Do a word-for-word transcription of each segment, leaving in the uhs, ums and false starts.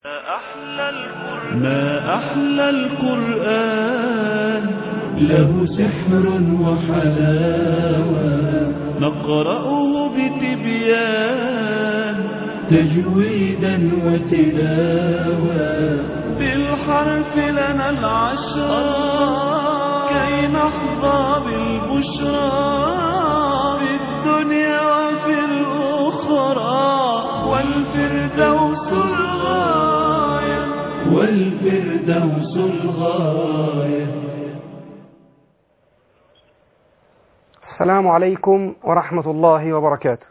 ما أحلى القرآن له سحر وحلاوة نقرأه بتبيان تجويدا وتلاوة بالحرف لنا العشرة كي نحظى بالبشرى في الدنيا وفي الأخرى والفردوس الغاية والفردوس الغاية. السلام عليكم ورحمة الله وبركاته.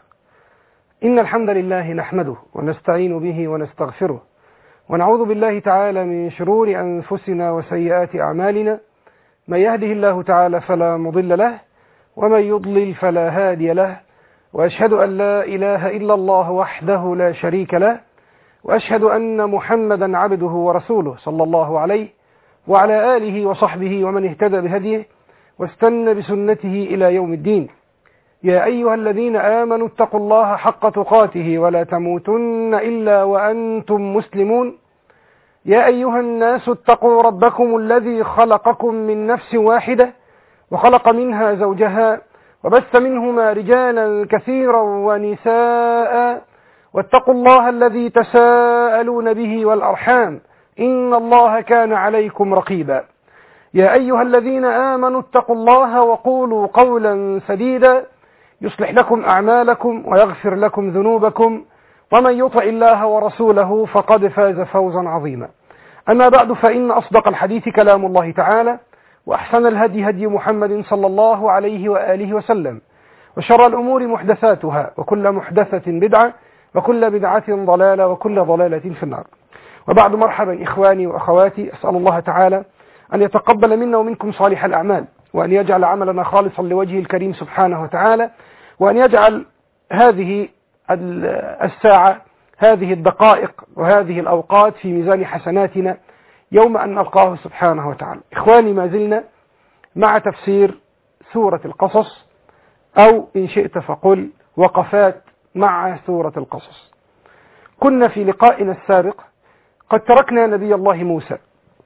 إن الحمد لله نحمده ونستعين به ونستغفره ونعوذ بالله تعالى من شرور أنفسنا وسيئات أعمالنا، من يهده الله تعالى فلا مضل له ومن يضلل فلا هادي له، وأشهد أن لا إله إلا الله وحده لا شريك له، وأشهد أن محمدا عبده ورسوله صلى الله عليه وعلى آله وصحبه ومن اهتدى بهديه واستنى بسنته إلى يوم الدين. يا أيها الذين آمنوا اتقوا الله حق تقاته ولا تموتن إلا وأنتم مسلمون. يا أيها الناس اتقوا ربكم الذي خلقكم من نفس واحدة وخلق منها زوجها وبث منهما رجالا كثيرا ونساء، واتقوا الله الذي تساءلون به والأرحام إن الله كان عليكم رقيبا. يا أيها الذين آمنوا اتقوا الله وقولوا قولا سديدا يصلح لكم أعمالكم ويغفر لكم ذنوبكم، ومن يطع الله ورسوله فقد فاز فوزا عظيما. أما بعد، فإن أصدق الحديث كلام الله تعالى، وأحسن الهدي هدي محمد صلى الله عليه وآله وسلم، وشر الأمور محدثاتها وكل محدثة بدعة وكل بدعة ضلالة وكل ضلالة في النار. وبعد، مرحبا إخواني وأخواتي، أسأل الله تعالى أن يتقبل منا ومنكم صالح الأعمال، وأن يجعل عملنا خالصا لوجهه الكريم سبحانه وتعالى، وأن يجعل هذه الساعة هذه الدقائق وهذه الأوقات في ميزان حسناتنا يوم أن نلقاه سبحانه وتعالى. إخواني، ما زلنا مع تفسير سورة القصص، أو إن شئت فقل وقفات مع سورة القصص. كنا في لقائنا السابق قد تركنا نبي الله موسى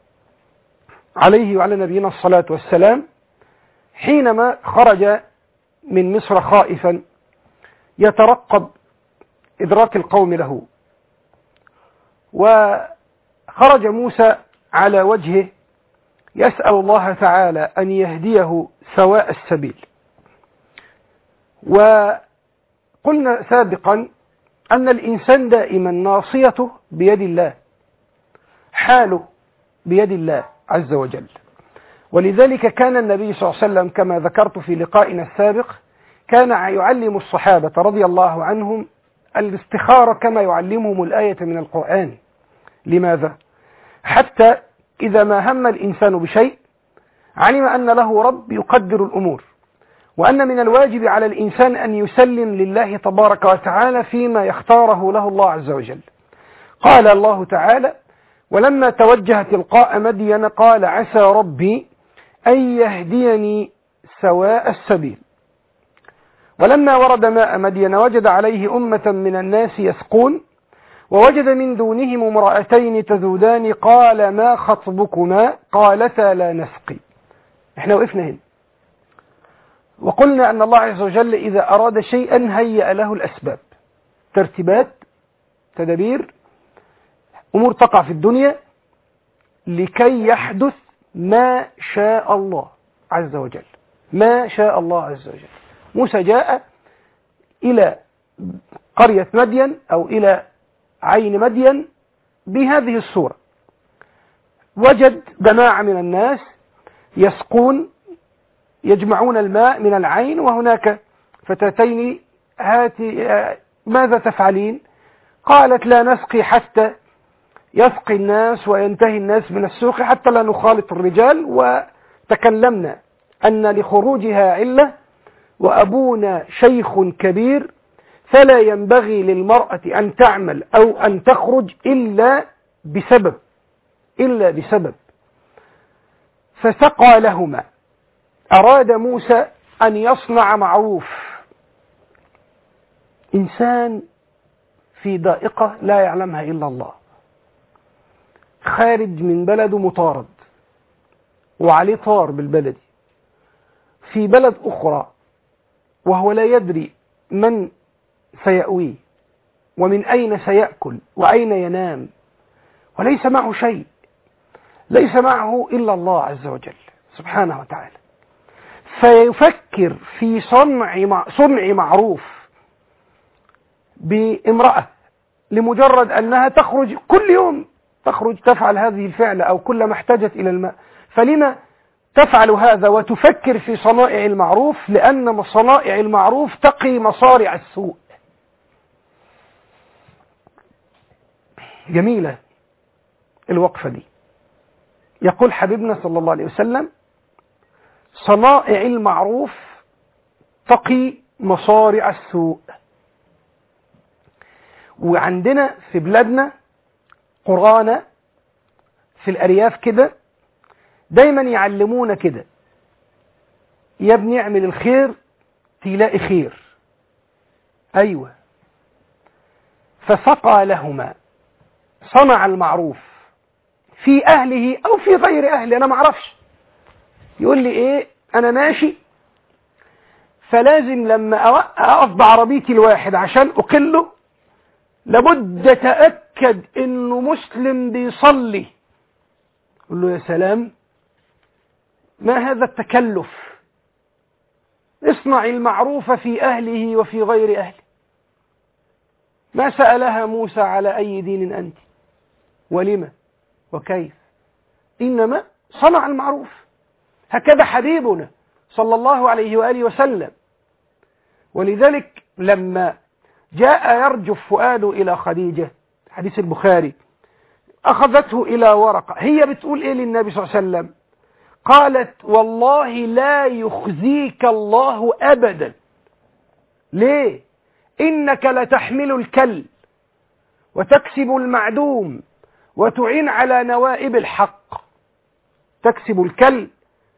عليه وعلى نبينا الصلاة والسلام حينما خرج من مصر خائفا يترقب إدراك القوم له، وخرج موسى على وجهه يسأل الله تعالى أن يهديه سواء السبيل. وقلنا سابقا أن الإنسان دائما ناصيته بيد الله، حاله بيد الله عز وجل. ولذلك كان النبي صلى الله عليه وسلم كما ذكرت في لقائنا السابق كان يعلم الصحابة رضي الله عنهم الاستخارة كما يعلمهم الآية من القرآن. لماذا؟ حتى إذا ما هم الإنسان بشيء علم أن له رب يقدر الأمور، وأن من الواجب على الإنسان أن يسلم لله تبارك وتعالى فيما يختاره له الله عز وجل. قال الله تعالى: ولما توجه تلقاء مدين قال عسى ربي أن يهديني سواء السبيل. ولما ورد ماء مدين وجد عليه أمة من الناس يسقون، ووجد من دونهم امرأتين تذودان قال ما خطبكما قالتا لا نسقي. احنا وقفنا هنا وقلنا أن الله عز وجل إذا أراد شيئا هيأ له الأسباب، ترتيبات، تدابير، أمور تقع في الدنيا لكي يحدث ما شاء الله عز وجل. ما شاء الله عز وجل. موسى جاء إلى قرية مدين أو إلى عين مدين بهذه الصورة، وجد جماعة من الناس يسقون يجمعون الماء من العين، وهناك فتاتين هاتي ماذا تفعلين؟ قالت لا نسقي حتى يسقي الناس وينتهي الناس من السوق حتى لا نخالط الرجال. وتكلمنا أن لخروجها علة، وأبونا شيخ كبير فلا ينبغي للمرأة أن تعمل أو أن تخرج إلا بسبب إلا بسبب فسقى لهما. أراد موسى أن يصنع معروف، إنسان في ضائقة لا يعلمها إلا الله، خارج من بلده مطارد وعليه طار بالبلدي في بلد أخرى، وهو لا يدري من سيأويه ومن أين سيأكل وأين ينام، وليس معه شيء، ليس معه إلا الله عز وجل سبحانه وتعالى، فيفكر في صنع صنع معروف بامرأة لمجرد أنها تخرج كل يوم، تخرج تفعل هذه الفعل أو كلما احتاجت إلى الماء، فلما تفعل هذا وتفكر في صنائع المعروف؟ لأن صنائع المعروف تقي مصارع السوء. جميلة الوقفة دي. يقول حبيبنا صلى الله عليه وسلم: صنائع المعروف تقي مصارع السوء. وعندنا في بلادنا قرانا في الأرياف كده دايما يعلمونا كده: يا ابني اعمل الخير تلاقي خير. أيوة. فسقى لهما، صنع المعروف في أهله أو في غير أهله، أنا معرفش. يقول لي إيه، أنا ماشي فلازم لما أقف بعربيتي الواحد عشان أقله لابد أتأكد إنه مسلم بيصلي. أقول له: يا سلام، ما هذا التكلف؟ اصنع المعروف في أهله وفي غير أهله. ما سألها موسى: على أي دين أنت؟ ولما وكيف؟ إنما صنع المعروف. هكذا حبيبنا صلى الله عليه وآله وسلم. ولذلك لما جاء يرجف فؤاده إلى خديجة، حديث البخاري، أخذته إلى ورقة، هي بتقول إيه للنبي صلى الله عليه وسلم؟ قالت: والله لا يخزيك الله أبدا. ليه؟ إنك لتحمل الكل وتكسب المعدوم وتعين على نوائب الحق. تكسب الكل،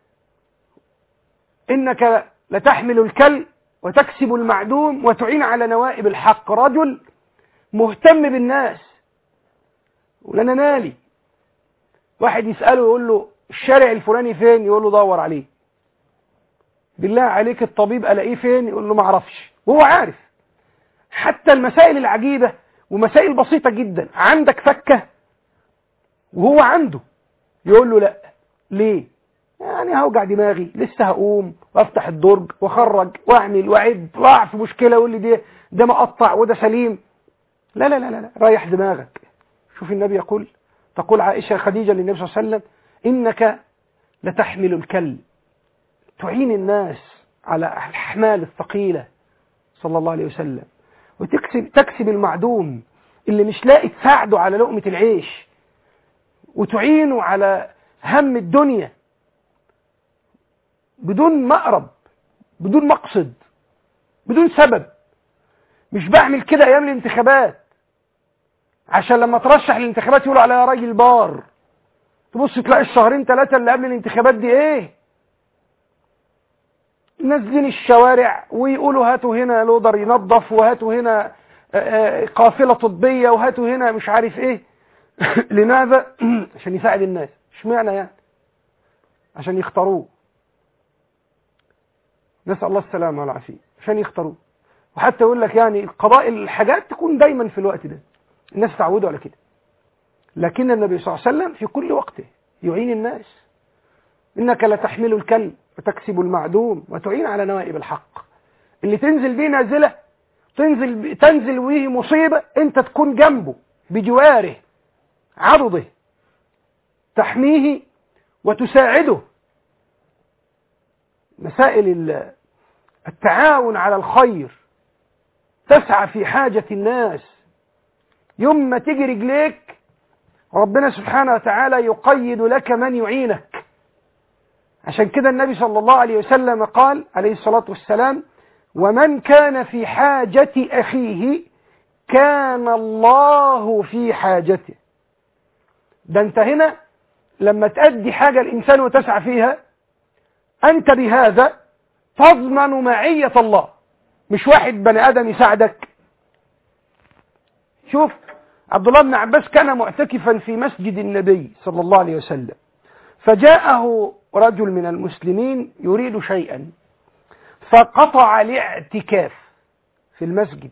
إنك لتحمل الكل وتكسب المعدوم وتعين على نوائب الحق. رجل مهتم بالناس، ولنا مالي. واحد يسأله يقول له: الشارع الفلاني فين؟ يقول له: دور عليه. بالله عليك الطبيب ألاقيه فين؟ يقول له: ما اعرفش، وهو عارف. حتى المسائل العجيبة ومسائل بسيطة جدا، عندك فكة وهو عنده، يقول له: لا. ليه؟ يعني هوجع دماغي، لسه هقوم وافتح الدرج واخرج واعمل واعد واقع في مشكلة، يقول لي ده ده مقطع وده سليم. لا لا لا لا، ريح دماغك. شوف النبي يقول، تقول عائشة خديجة للنبي صلى الله عليه وسلم: إنك لتحمل الكل، تعين الناس على الأحمال الثقيلة صلى الله عليه وسلم، وتكسب تكسب المعدوم اللي مش لاقي تساعده على لقمة العيش، وتعينه على هم الدنيا بدون مأرب، بدون مقصد، بدون سبب. مش بعمل كده أيام الانتخابات عشان لما ترشح الانتخابات يقولوا عليها راجل بار، تبص تلاقي الشهرين ثلاثة اللي قبل الانتخابات دي ايه؟ نازلين الشوارع ويقولوا هاتوا هنا لودر ينظف، وهاتوا هنا قافلة طبية، وهاتوا هنا مش عارف ايه. لماذا؟ عشان يساعد الناس. اشمعنى يعني؟ عشان يختاروه. نسأل الله السلامة والعافية. عشان يختاروه. وحتى يقول لك يعني قضاء الحاجات تكون دايما في الوقت ده، الناس تعودوا على كده. لكن النبي صلى الله عليه وسلم في كل وقته يعين الناس. إنك لتحمل الكل وتكسب المعدوم وتعين على نوائب الحق. اللي تنزل بيه نازلة، تنزل تنزل بيه مصيبة، انت تكون جنبه بجواره عضده، تحميه وتساعده. مسائل التعاون على الخير، تسعى في حاجة الناس. يوم ما تيجي رجليك ربنا سبحانه وتعالى يقيد لك من يعينك. عشان كده النبي صلى الله عليه وسلم قال عليه الصلاة والسلام: ومن كان في حاجة أخيه كان الله في حاجته. ده انت هنا لما تأدي حاجة الإنسان وتسعى فيها، أنت بهذا تضمن معية الله، مش واحد بني آدم يساعدك. شوف عبد الله بن عباس كان معتكفا في مسجد النبي صلى الله عليه وسلم، فجاءه رجل من المسلمين يريد شيئا فقطع الاعتكاف في المسجد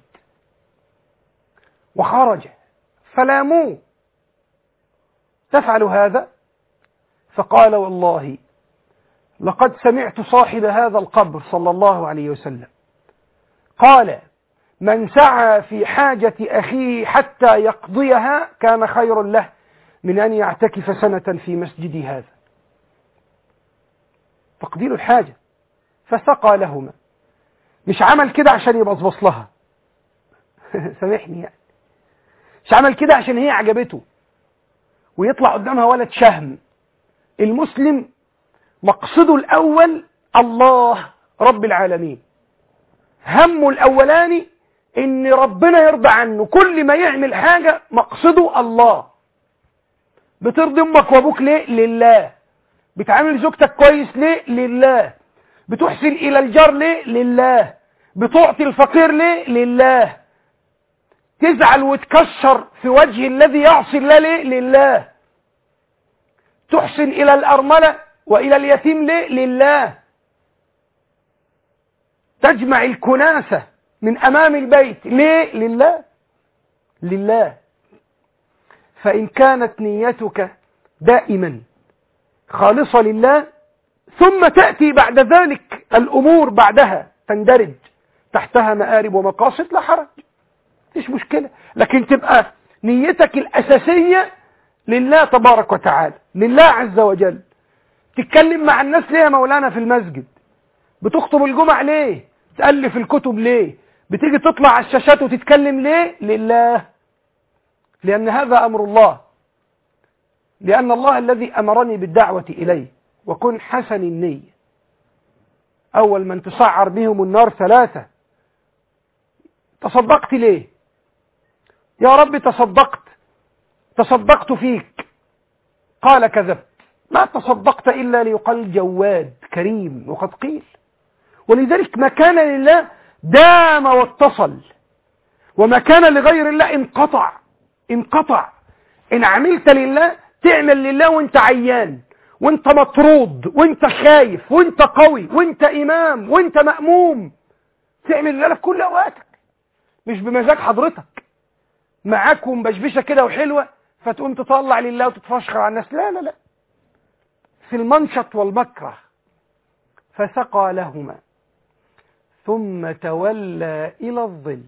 وخرج، فلاموه تفعل هذا؟ فقال والله لقد سمعت صاحب هذا القبر صلى الله عليه وسلم قال من سعى في حاجة أخيه حتى يقضيها كان خير له من أن يعتكف سنة في مسجد هذا. تقضي له الحاجة، فسقى لهما. مش عمل كده عشان يبصبص لها سامحني يعني، مش عمل كده عشان هي عجبته ويطلع قدامها ولد شهم. المسلم مقصده الأول الله رب العالمين، همه الأولاني إن ربنا يرضى عنه، كل ما يعمل حاجة مقصده الله. بترضي أمك وأبوك ليه؟ لله. بتعامل زوجتك كويس ليه؟ لله. بتحسن إلى الجار ليه؟ لله. بتعطي الفقير ليه؟ لله. تزعل وتكشر في وجه الذي يعصي الله ليه؟ لله. تحسن إلى الأرملة وإلى اليتيم ليه؟ لله. تجمع الكناسة من أمام البيت ليه؟ لله. لله. فإن كانت نيتك دائما خالصة لله، ثم تأتي بعد ذلك الأمور بعدها تندرج تحتها مآرب ومقاصد، لا حرج، مفيش مشكلة. لكن تبقى نيتك الأساسية لله تبارك وتعالى، لله عز وجل. تتكلم مع الناس ليه يا مولانا في المسجد؟ بتخطب الجمع ليه؟ تألف الكتب ليه؟ بتيجي تطلع على الشاشات وتتكلم ليه؟ لله. لأن هذا أمر الله، لأن الله الذي أمرني بالدعوة إليه. وكن حسن النية. أول من تسعر بهم النار ثلاثة. تصدقت ليه؟ يا رب تصدقت تصدقت فيك. قال كذبت، ما تصدقت إلا ليقال جواد كريم، وقد قيل. ولذلك ما كان لله دام واتصل، وما كان لغير الله انقطع انقطع. إن عملت لله تعمل لله وانت عيان وانت مطرود وانت خايف وانت قوي وانت إمام وانت مأموم. تعمل لله في كل أوقاتك، مش بمزاج حضرتك معاك ومبشبشة كده وحلوة فتقوم تطلع لله وتتفشخر على الناس. لا لا لا، في المنشط والمكره. فسقى لهما ثم تولى إلى الظل.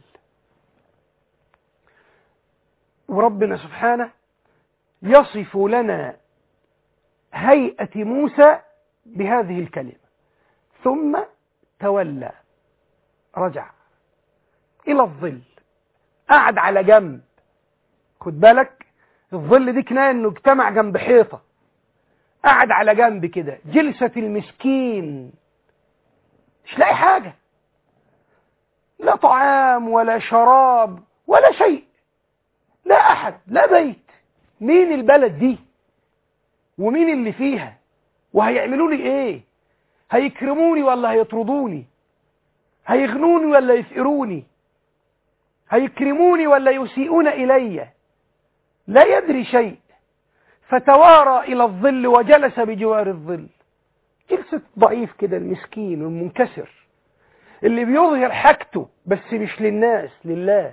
وربنا سبحانه يصف لنا هيئة موسى بهذه الكلمة، ثم تولى، رجع إلى الظل، قعد على جنب. خد بالك، الظل دي كناية انه اجتمع جنب حيطة، قعد على جنب كده، جلسة المسكين، مش لاقي حاجة، لا طعام ولا شراب ولا شيء، لا أحد، لا بيت. مين البلد دي ومين اللي فيها وهيعملوا لي ايه؟ هيكرموني ولا هيطردوني؟ هيغنوني ولا يفقروني؟ هيكرموني ولا يسيئون إلي؟ لا يدري شيء. فتوارى إلى الظل وجلس بجوار الظل. جلسة ضعيف كده، المسكين والمنكسر اللي بيظهر حاجته بس مش للناس، لله.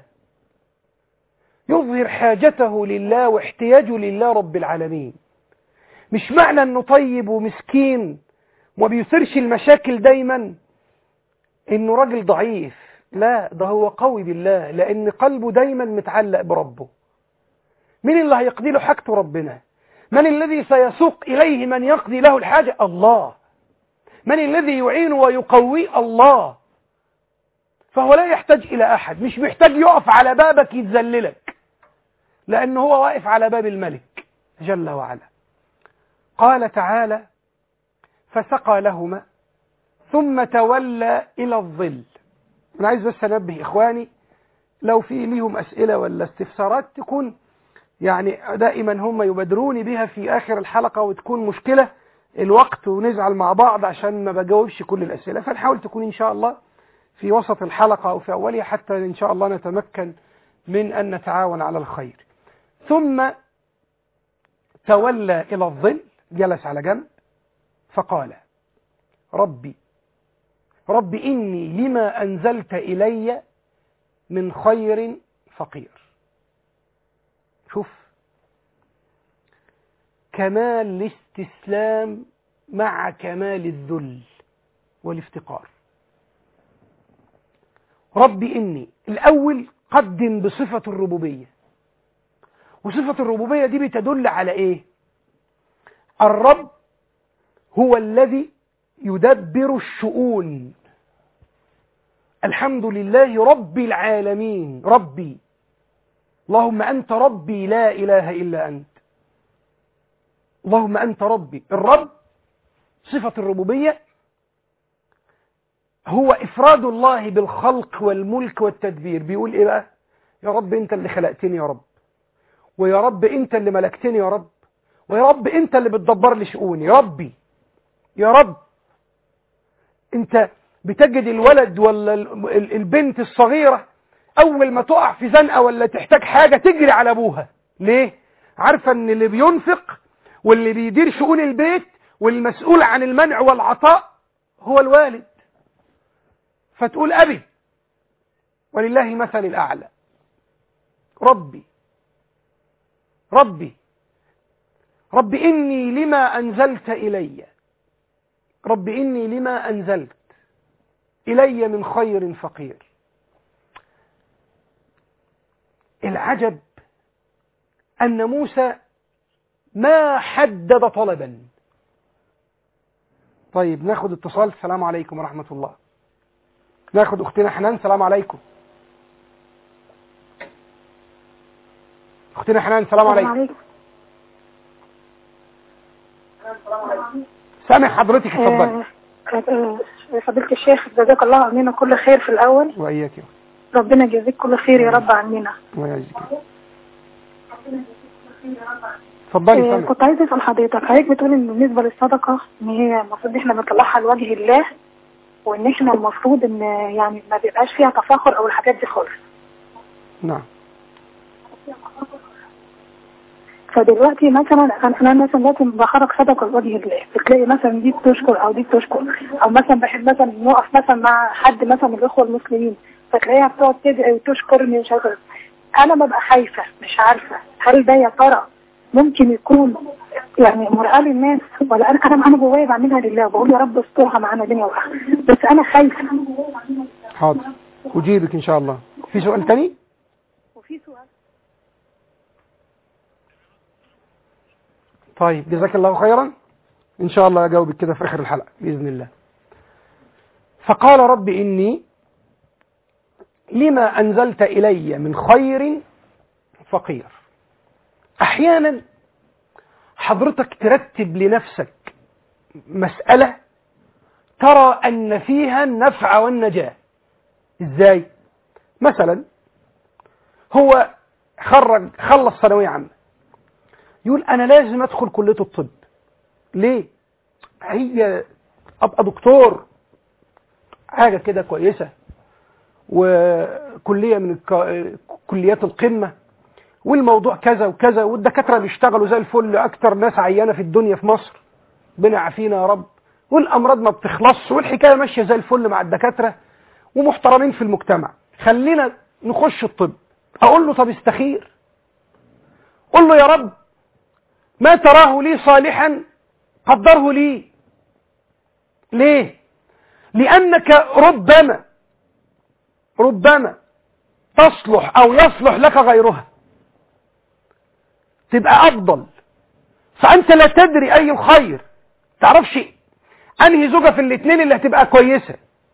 يظهر حاجته لله واحتياجه لله رب العالمين. مش معنى انه طيب ومسكين وما بيثيرش المشاكل دايما انه راجل ضعيف، لا، ده هو قوي بالله، لان قلبه دايما متعلق بربه. مين اللي هيقضي له حاجته؟ ربنا. من الذي سيسوق إليه من يقضي له الحاجة؟ الله. من الذي يعين ويقوي؟ الله. فهو لا يحتاج إلى أحد، مش محتاج يقف على بابك يتذللك، لأنه هو واقف على باب الملك جل وعلا. قال تعالى: فسقى لهما ثم تولى إلى الظل. أنا عايز بس أنبه إخواني، لو في ليهم أسئلة ولا استفسارات تكون يعني دائما هم يبادروني بها في آخر الحلقة، وتكون مشكلة الوقت ونزعل مع بعض عشان ما بجاوبش كل الأسئلة، فنحاول تكون إن شاء الله في وسط الحلقة أو في أولها، حتى إن شاء الله نتمكن من أن نتعاون على الخير. ثم تولى إلى الظل، جلس على جنب، فقال ربي رب إني لما أنزلت إلي من خير فقير. شوف كمال الاستسلام مع كمال الذل والافتقار. ربي إني الأول قدم بصفة الربوبية، وصفة الربوبية دي بتدل على إيه؟ الرب هو الذي يدبر الشؤون. الحمد لله رب العالمين. ربي اللهم أنت ربي لا إله إلا أنت. اللهم أنت ربي. الرب صفة الربوبية هو إفراد الله بالخلق والملك والتدبير. بيقول إيه بقى؟ يا رب أنت اللي خلقتني يا رب، ويا رب أنت اللي ملكتني يا رب، ويا رب أنت اللي بتدبر لي شؤوني. يا ربي يا رب أنت بتجد الولد ولا البنت الصغيرة أول ما تقع في زنقة ولا تحتاج حاجة تجري على أبوها. ليه؟ عارفة أن اللي بينفق واللي بيدير شؤون البيت والمسؤول عن المنع والعطاء هو الوالد، فتقول أبي ولله مثل الأعلى. ربي ربي ربي إني لما أنزلت إلي ربي إني لما أنزلت إلي من خير فقير. العجب أن موسى ما حدد طلبا. طيب ناخد اتصال. السلام عليكم ورحمة الله. ناخد أختنا حنان. السلام عليكم أختنا حنان. السلام عليكم. سامع حضرتك، اتفضلي. فضيلة الشيخ جزاك الله عننا كل خير في الأول. وإياك. ربنا يجزيك كل خير يا رب عننا. ويجزيك. اتفضلي. آه كنت عايزة أسأل حضرتك، حضرتك بتقول إن بالنسبة للصدقة إن هي المفروض إحنا بنطلعها لوجه الله، وإن إحنا المفروض إن يعني ما بيبقاش فيها تفاخر أو الحاجات دي خالص. نعم. فدلوقتي مثلا انا مثلا لازم بخرج صدقه لوجه الله، بتلاقي مثلا دي بتشكر او دي بتشكر، او مثلا بحب مثلا نقف مثلا مع حد مثلا من الاخوه المسلمين فتلاقيها بتقعد تدعي وتشكرني مش عارفه. انا ببقى خايفه مش عارفه هل ده يا ترى ممكن يكون يعني مرآة للناس، ولا انا انا انا جوايا بعملها لله وبقول يا رب استرها معانا دنيا واخره، بس انا خايفه. حاضر اجيبك ان شاء الله. في سؤال تاني؟ وفي سؤال. طيب جزاك الله خيرا، إن شاء الله أجاوبك كده في آخر الحلقة بإذن الله. فقال رب إني لما أنزلت إلي من خير فقير. أحيانا حضرتك ترتب لنفسك مسألة ترى أن فيها النفع والنجاة. إزاي؟ مثلا هو خرج خلص ثانوية عامة، يقول أنا لازم أدخل كلية الطب. ليه؟ هي أبقى دكتور حاجة كده كويسة وكلية من كليات القمة والموضوع كذا وكذا، والدكاترة بيشتغلوا زي الفل، أكتر ناس عيانة في الدنيا في مصر، ربنا يعافينا يا رب، والأمراض ما بتخلصش والحكاية ماشية زي الفل مع الدكاترة ومحترمين في المجتمع، خلينا نخش الطب. أقول له طب استخير، قل له يا رب ما تراه لي صالحا قدره لي. ليه؟ لأنك ربما ربما تصلح أو يصلح لك غيرها تبقى أفضل، فأنت لا تدري أي الخير، تعرفش أنهي زوجة في الاثنين اللي هتبقى كويسة.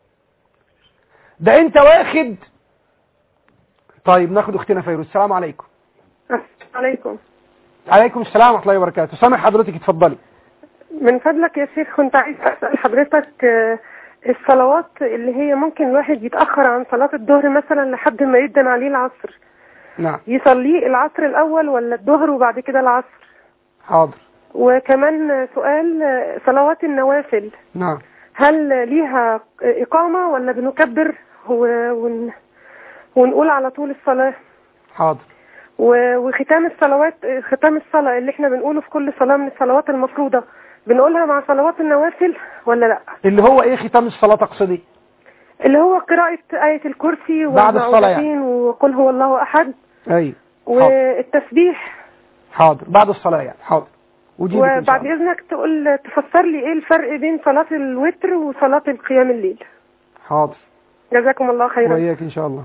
ده أنت واخد. طيب ناخد أختنا فيروز. السلام عليكم. عليكم. عليكم السلام ورحمة الله وبركاته. سامح حضرتك، اتفضلي. من فضلك يا شيخ كنت عايز أسأل حضرتك الصلوات اللي هي ممكن الواحد يتأخر عن صلاة الظهر مثلا لحد ما يدن عليه العصر. نعم. يصليه العصر الأول ولا الظهر وبعد كده العصر؟ حاضر. وكمان سؤال صلوات النوافل. نعم. هل ليها إقامة ولا بنكبر ون... ونقول على طول الصلاة؟ حاضر. وختام الصلوات، ختام الصلاة اللي احنا بنقوله في كل صلاة من الصلوات المفروضة بنقولها مع صلوات النوافل ولا لا؟ اللي هو ايه ختام الصلاة تقصدي؟ اللي هو قراءة آية الكرسي بعد الصلاة يعني، وقل هو الله أحد. ايوه والتسبيح. حاضر بعد الصلاة يعني. حاضر. وبعد إذنك تقول تفسر لي ايه الفرق بين صلاة الوتر وصلاة القيام الليل. حاضر. جزاكم الله خيرا. وإياك إن شاء الله.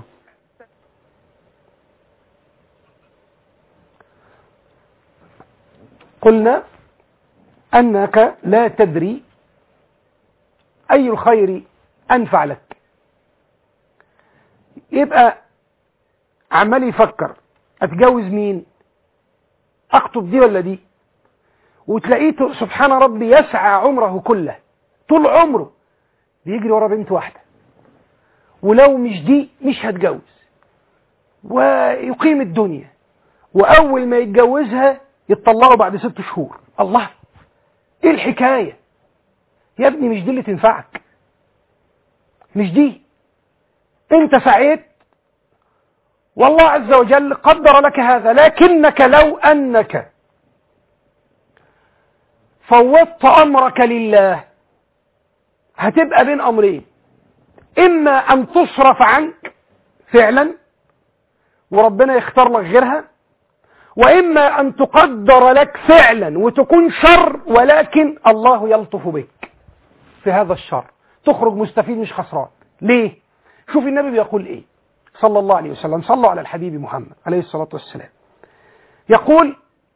قلنا أنك لا تدري أي الخير أنفع لك، يبقى عمال يفكر أتجوز مين، أخطب دي ولا دي، وتلاقيه سبحان ربي يسعى عمره كله طول عمره بيجري ورا بنت واحدة، ولو مش دي مش هتجوز، ويقيم الدنيا، وأول ما يتجوزها يتطلقوا بعد ست شهور. الله، ايه الحكاية يا ابني؟ مش دي اللي تنفعك، مش دي. انت سعيت والله عز وجل قدر لك هذا، لكنك لو أنك فوضت أمرك لله هتبقى بين أمرين، إما أن تصرف عنك فعلا وربنا يختار لك غيرها، وإما أن تقدر لك فعلا وتكون شر ولكن الله يلطف بك في هذا الشر، تخرج مستفيد مش خسران. ليه؟ شوف النبي بيقول إيه صلى الله عليه وسلم، صلوا على الحبيب محمد عليه الصلاة والسلام، يقول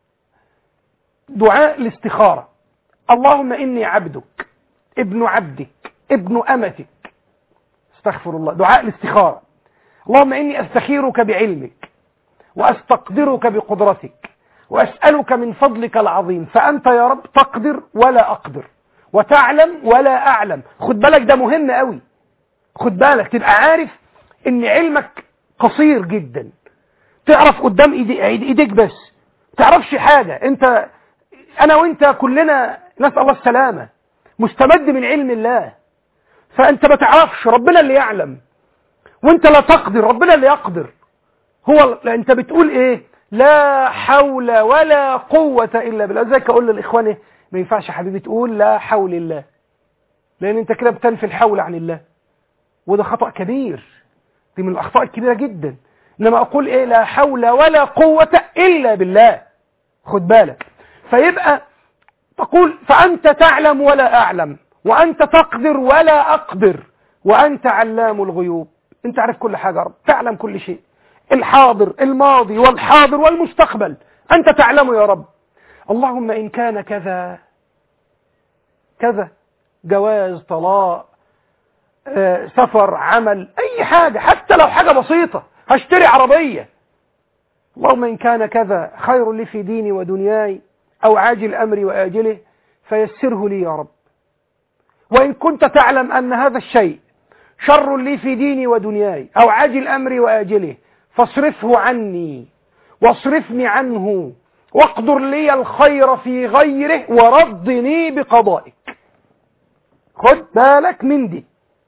دعاء الاستخارة: اللهم إني عبدك ابن عبدك ابن أمتك. استغفر الله. دعاء الاستخارة: اللهم إني أستخيرك بعلمك وأستقدرك بقدرتك وأسألك من فضلك العظيم، فأنت يا رب تقدر ولا أقدر وتعلم ولا أعلم. خد بالك ده مهم قوي، خد بالك تبقى عارف إن علمك قصير جدا، تعرف قدام إيديك بس، تعرفش حاجة. أنت أنا وإنت كلنا نسأل الله السلامة، مستمد من علم الله، فأنت ما تعرفش، ربنا اللي يعلم، وأنت لا تقدر، ربنا اللي يقدر. هو أنت بتقول إيه؟ لا حول ولا قوة إلا بالله. زي أقول للإخوان إيه؟ ما ينفعش يا حبيبي تقول لا حول الله، لأن أنت كده بتنفي الحول عن الله، وده خطأ كبير، دي من الأخطاء الكبيرة جدا. إنما أقول إيه؟ لا حول ولا قوة إلا بالله. خد بالك، فيبقى تقول فأنت تعلم ولا أعلم، وأنت تقدر ولا أقدر، وأنت علام الغيوب. أنت عارف كل حاجة يا رب، تعلم كل شيء، الحاضر الماضي والحاضر والمستقبل أنت تعلم يا رب. اللهم إن كان كذا كذا، جواز، طلاق، آه، سفر، عمل، أي حاجة، حتى لو حاجة بسيطة، هشتري عربية، اللهم إن كان كذا خير لي في ديني ودنياي أو عاجل أمري وآجله فيسره لي يا رب. وإن كنت تعلم أن هذا الشيء شر لي في ديني ودنياي أو عاجل أمري وآجله فاصرفه عني واصرفني عنه واقدر لي الخير في غيره وردني بقضائك. خد بالك من دي،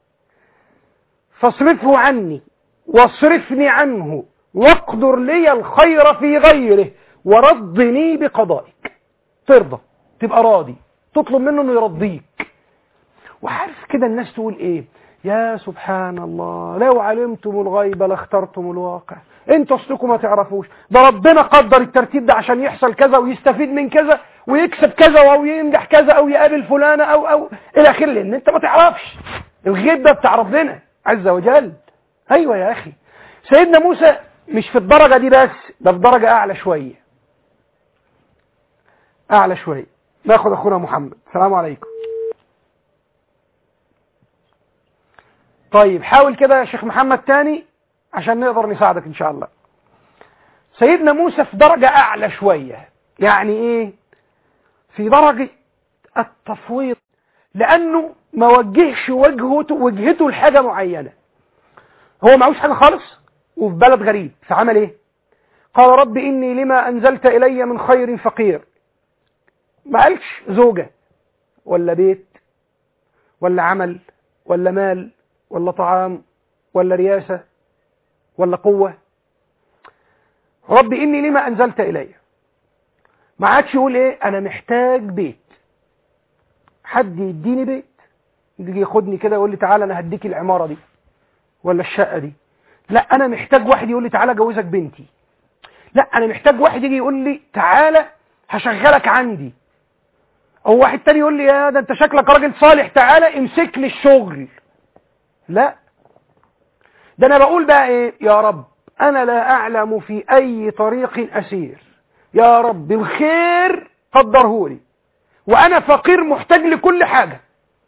فاصرفه عني واصرفني عنه واقدر لي الخير في غيره وردني بقضائك. ترضى، تبقى راضي، تطلب منه انه يرضيك. وعارف كده الناس تقول ايه؟ يا سبحان الله، لو علمتم الغيب لاخترتم الواقع. انتوا اصلكم ما تعرفوش، ده ربنا قدر الترتيب ده عشان يحصل كذا ويستفيد من كذا ويكسب كذا او ينجح كذا او يقابل فلانة او او الى اخره، لان انت ما تعرفش. الغيب ده بتاع ربنا عز وجل. ايوه يا اخي، سيدنا موسى مش في الدرجة دي بس، ده في درجة اعلى شوية، اعلى شوية. ناخد اخونا محمد. السلام عليكم. طيب حاول كده يا شيخ محمد تاني عشان نقدر نساعدك ان شاء الله. سيدنا موسى في درجة اعلى شوية، يعني ايه؟ في درجة التفويض، لانه ما وجهش وجهته وجهته لحاجة معينة، هو معوش حاجة خالص وفي بلد غريب، فعمل ايه؟ قال رب اني لما انزلت الي من خير فقير. ما قالش زوجة ولا بيت ولا عمل ولا مال ولا طعام ولا رياسة ولا قوة. رب إني لما أنزلت إلي. ما عادش يقول إيه أنا محتاج بيت، حد يديني بيت، يجي ياخدني كده يقول لي تعالى أنا هديك العمارة دي ولا الشقة دي. لا، أنا محتاج واحد يقول لي تعالى جوزك بنتي. لا، أنا محتاج واحد يجي يقول لي تعالى هشغلك عندي. أو واحد تاني يقول لي يا ده أنت شكلك راجل صالح تعالى امسك لي الشغل. لا، ده أنا بقول بقى إيه، يا رب أنا لا أعلم في أي طريق أسير، يا رب الخير قدره لي، وأنا فقير محتاج لكل حاجة.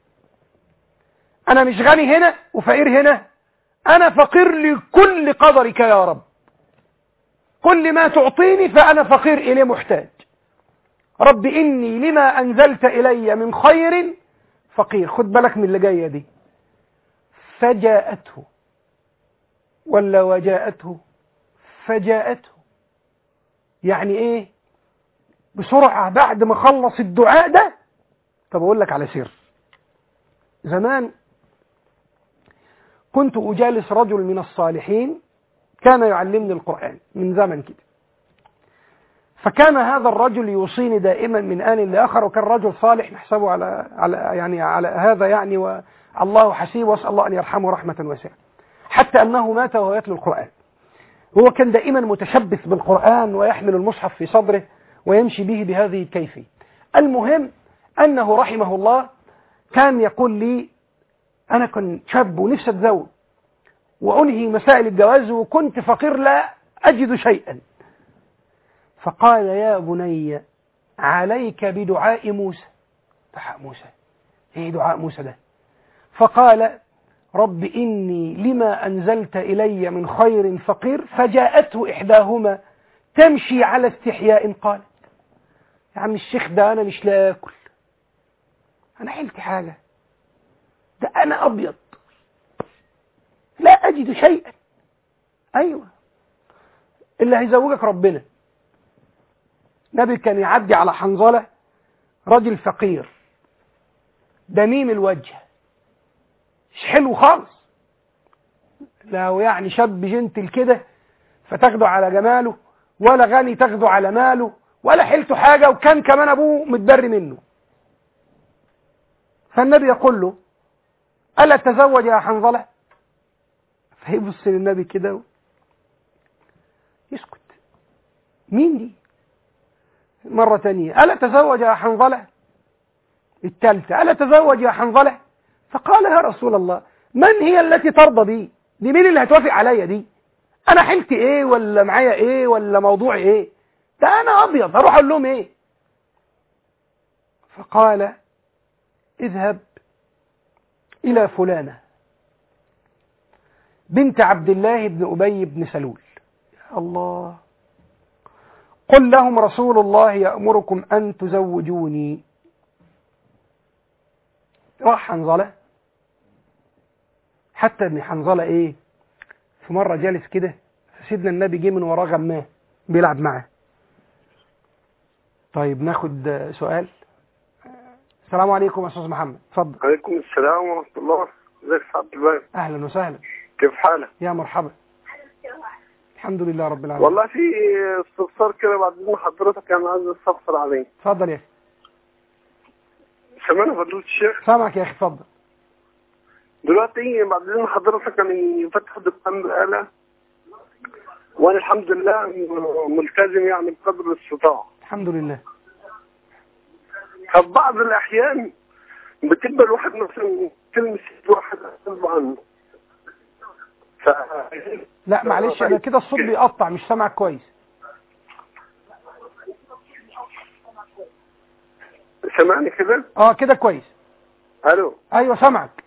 أنا مش غني هنا وفقير هنا، أنا فقير لكل قدرك يا رب. كل ما تعطيني فأنا فقير إليه محتاج. رب إني لما أنزلت إلي من خير فقير. خد بالك من اللي جاية دي، فجاءته ولا وجاءته؟ فجاءته. يعني إيه؟ بسرعة بعد ما خلص الدعاء ده. طب أقول لك على سر. زمان كنت أجالس رجل من الصالحين كان يعلمني القرآن من زمن كده، فكان هذا الرجل يوصيني دائما من آن لآخر، وكان رجل صالح نحسبه على على يعني على هذا يعني، والله حسيب، واسأل الله أن يرحمه رحمة واسعة، حتى أنه مات وهو يتلو القرآن. هو كان دائما متشبث بالقرآن ويحمل المصحف في صدره ويمشي به بهذه الكيفية. المهم أنه رحمه الله كان يقول لي أنا كنت شاب ونفسي أتزوج وأنهي مسائل الجواز وكنت فقير لا أجد شيئا، فقال يا بني عليك بدعاء موسى. دعاء موسى؟ إيه دعاء موسى ده؟ فقال رب إني لما أنزلت إلي من خير فقير، فجاءته إحداهما تمشي على استحياء قالت يا عم الشيخ ده أنا مش لا أكل، أنا حلت حاجة، ده أنا أبيض لا أجد شيئا. أيوة، اللي هيزوجك ربنا. نبي كان يعدي على حنظلة رجل فقير دميم الوجه، مش حلو خالص، لو يعني شاب جنتل كده فتاخده على جماله، ولا غني تاخده على ماله، ولا حلته حاجة، وكان كمان أبوه متبري منه. فالنبي يقول له ألا تزوج يا حنظلة؟ فيبص للنبي كده يسكت. مين دي؟ مرة تانية ألا تزوج يا حنظلة؟ الثالثة ألا تزوج يا حنظلة؟ فقال يا رسول الله من هي التي ترضى بي؟ دي مين اللي هتوافق عليا دي؟ أنا حلت إيه ولا معايا إيه ولا موضوعي إيه؟ ده أنا أبيض هروح أقول لهم إيه؟ فقال اذهب إلى فلانة بنت عبد الله بن أبي بن سلول، يا الله، قل لهم رسول الله يأمركم أن تزوجوني. راح حنظلة، حتى ابن حنظلة إيه، في مرة جالس كده سيدنا النبي جه من وراه غماه بيلعب معاه. طيب ناخد سؤال. السلام عليكم يا أستاذ محمد، اتفضل. عليكم السلام ورحمة الله. ازيك يا عبد الله؟ أهلا وسهلا. كيف حالك؟ يا مرحبا. الحمد لله رب العالمين. والله في استفسار كده بعد إذن حضرتك أنا عايز استفسر عليه. اتفضل يا أخي. سامعني فضيلة الشيخ؟ سامعك يا أخي، اتفضل. دلوقتي بعد إذن حضرتك أنا فتح دكان بقالة، وأنا الحمد لله ملتزم يعني بقدر الاستطاعة. الحمد لله. ففي بعض الأحيان بتبقى الواحد مثلا تلمس واحد غصب عنه. ف... لا معلش أنا كده الصوت بيقطع مش سامعك كويس. سامعني كده؟ اه كده كويس. الو. ايوه سامعك.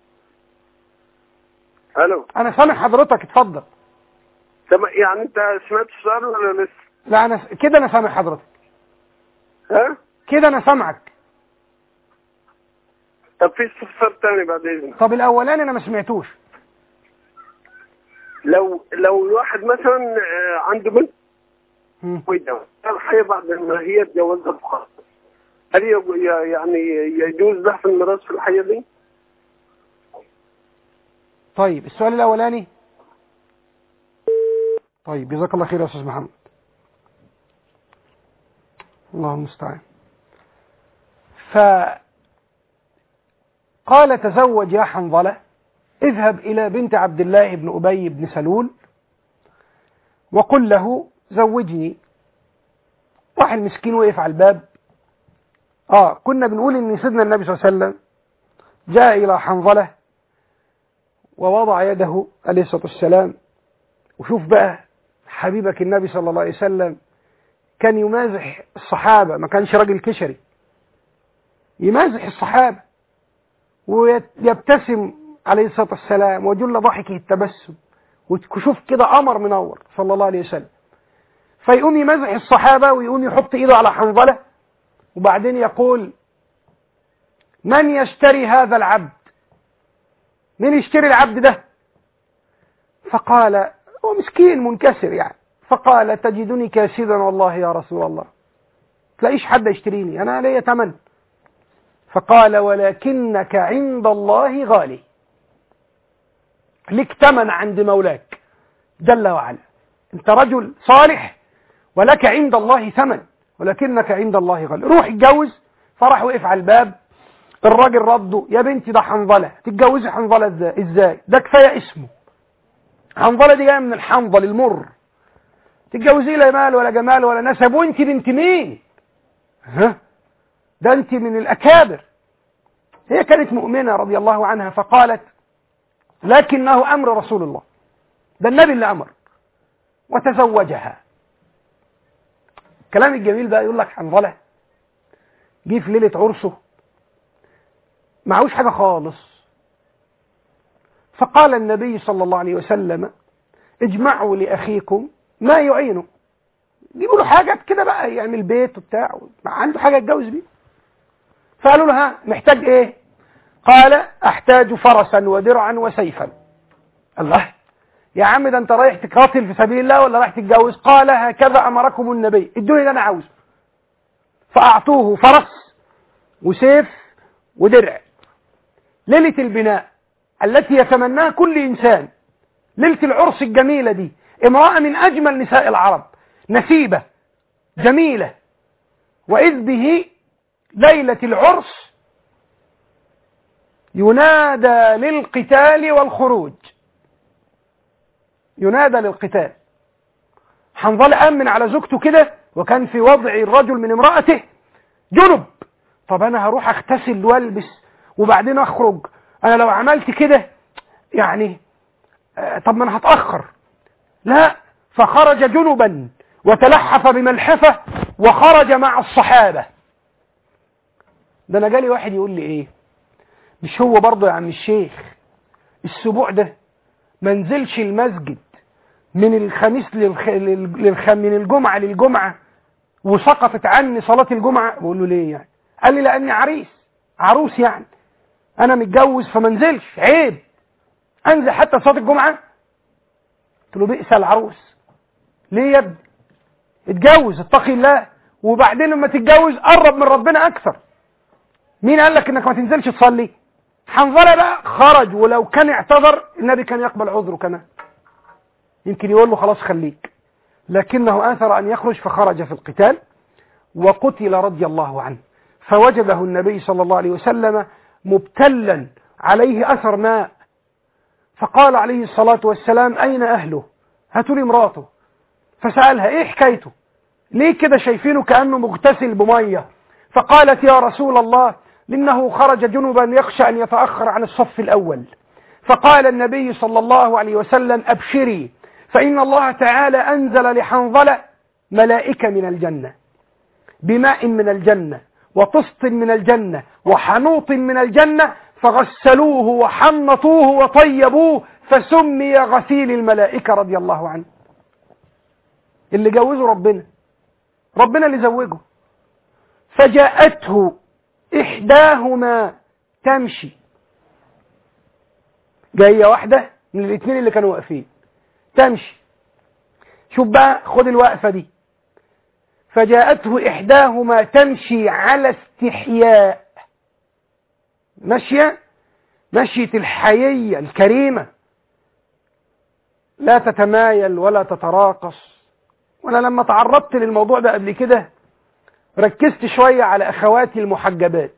الو. انا سامع حضرتك، اتفضل. سامع يعني انت سمعت السؤال ولا لسه؟ لا انا كده انا سامع حضرتك. ها؟ كده انا سامعك. طب في استفسار تاني بعد اذنك. طب الاولاني انا ما سمعتوش. لو لو الواحد مثلا عنده بنت ويتجوز الحقيقة بعد ما هي اتجوزها بخاطر، هل يعني يجوز له في الميراث في الحياة دي؟ طيب السؤال الاولاني. طيب جزاك الله خير يا استاذ محمد. الله المستعان. فقال تزوج يا حنظلة، اذهب إلى بنت عبد الله بن أبي بن سلول وقل له زوجني. واحد مسكين وقف على الباب. آه كنا بنقول إن سيدنا النبي صلى الله عليه وسلم جاء إلى حنظلة ووضع يده عليه الصلاة والسلام. وشوف بقى حبيبك النبي صلى الله عليه وسلم كان يمازح الصحابة، ما كانش راجل كشري، يمازح الصحابة ويبتسم عليه الصلاة والسلام وجل ضحكه التبسم، وشوف كده قمر منور صلى الله عليه وسلم. فيقوم يمازح الصحابة ويقوم يحط ايده على حنظلة وبعدين يقول من يشتري هذا العبد؟ من يشتري العبد ده؟ فقال هو مسكين منكسر يعني، فقال تجدني كاسدا والله يا رسول الله، تلاقيش حد يشتريني، أنا لي ثمن. فقال ولكنك عند الله غالي، لك ثمن عند مولاك جل وعلا، أنت رجل صالح ولك عند الله ثمن ولكنك عند الله غالي، روح اتجوز. فراح وقف على الباب، الراجل رده يا بنتي ده حنظلة، تتجوزي حنظلة ازاي؟ ده كفاية اسمه، حنظلة دي جاية من الحنظل المر، تتجوزيه لا مال ولا جمال ولا نسب، وانت بنت مين؟ ها ده انت من الأكابر. هي كانت مؤمنة رضي الله عنها فقالت لكنه أمر رسول الله، ده النبي اللي أمر، وتزوجها. كلام الجميل بقى يقول لك حنظلة جه في ليلة عرسه معهوش حاجة خالص، فقال النبي صلى الله عليه وسلم اجمعوا لأخيكم ما يعينه، جيبوا له حاجات كده بقى يعمل بيت وبتاع، عنده حاجة يتجوز بيه. فقالوا له ها محتاج ايه؟ قال احتاج فرسا ودرعا وسيفا. الله يا عم ده انت رايح تقاتل في سبيل الله ولا رايح تتجوز؟ قال هكذا امركم النبي، ادوني اللي انا عاوزه. فاعطوه فرس وسيف ودرع. ليلة البناء التي يتمناها كل إنسان، ليلة العرس الجميلة دي، امرأة من أجمل نساء العرب، نسيبة جميلة، وإذ به ليلة العرس ينادى للقتال والخروج، ينادى للقتال. حنظلة أمن على زوجته كده، وكان في وضع الرجل من امرأته جنب. طب أنا هروح أغتسل والبس وبعدين أخرج، أنا لو عملت كده يعني طب ما أنا هتأخر. لا، فخرج جنبا وتلحف بملحفة وخرج مع الصحابة. ده أنا جالي واحد يقول لي إيه، مش هو برضه يا عم الشيخ السبوع ده ما نزلش المسجد من الخميس للخ... للخ... من الجمعة للجمعة وسقطت عني صلاة الجمعة؟ بقول له ليه يعني؟ قال لي لأني عريس، عروس يعني أنا متجوز فما نزلش، عيب أنزل حتى صلاة الجمعة. قلت له بئس العروس، ليه يا ابني؟ اتجوز اتقي الله، وبعدين لما تتجوز قرب من ربنا أكثر. مين قال لك إنك ما تنزلش تصلي؟ حنظلة بقى خرج، ولو كان اعتذر النبي كان يقبل عذره كمان، يمكن يقول له خلاص خليك، لكنه آثر أن يخرج فخرج في القتال وقتل رضي الله عنه. فوجده النبي صلى الله عليه وسلم مبتلا عليه أثر ماء، فقال عليه الصلاة والسلام أين أهله؟ هاتوا لي امراته. فسألها إيه حكايته؟ ليه كده شايفينه كأنه مغتسل بمية؟ فقالت يا رسول الله لأنه خرج جنبا يخشى أن يتأخر عن الصف الأول. فقال النبي صلى الله عليه وسلم أبشري فإن الله تعالى أنزل لحنظلة ملائكة من الجنة بماء من الجنة وطست من الجنة وحنوط من الجنة، فغسلوه وحنطوه وطيبوه فسمي غسيل الملائكة رضي الله عنه. اللي جوزه ربنا، ربنا اللي زوجه. فجاءته إحداهما تمشي، جاية واحدة من الاثنين اللي كانوا واقفين تمشي. شوف بقى، خد الوقفة دي. فجاءته إحداهما تمشي على استحياء، مشية مشية الحيية الكريمة، لا تتمايل ولا تتراقص. وأنا لما تعرضت للموضوع ده قبل كده ركزت شوية على أخواتي المحجبات.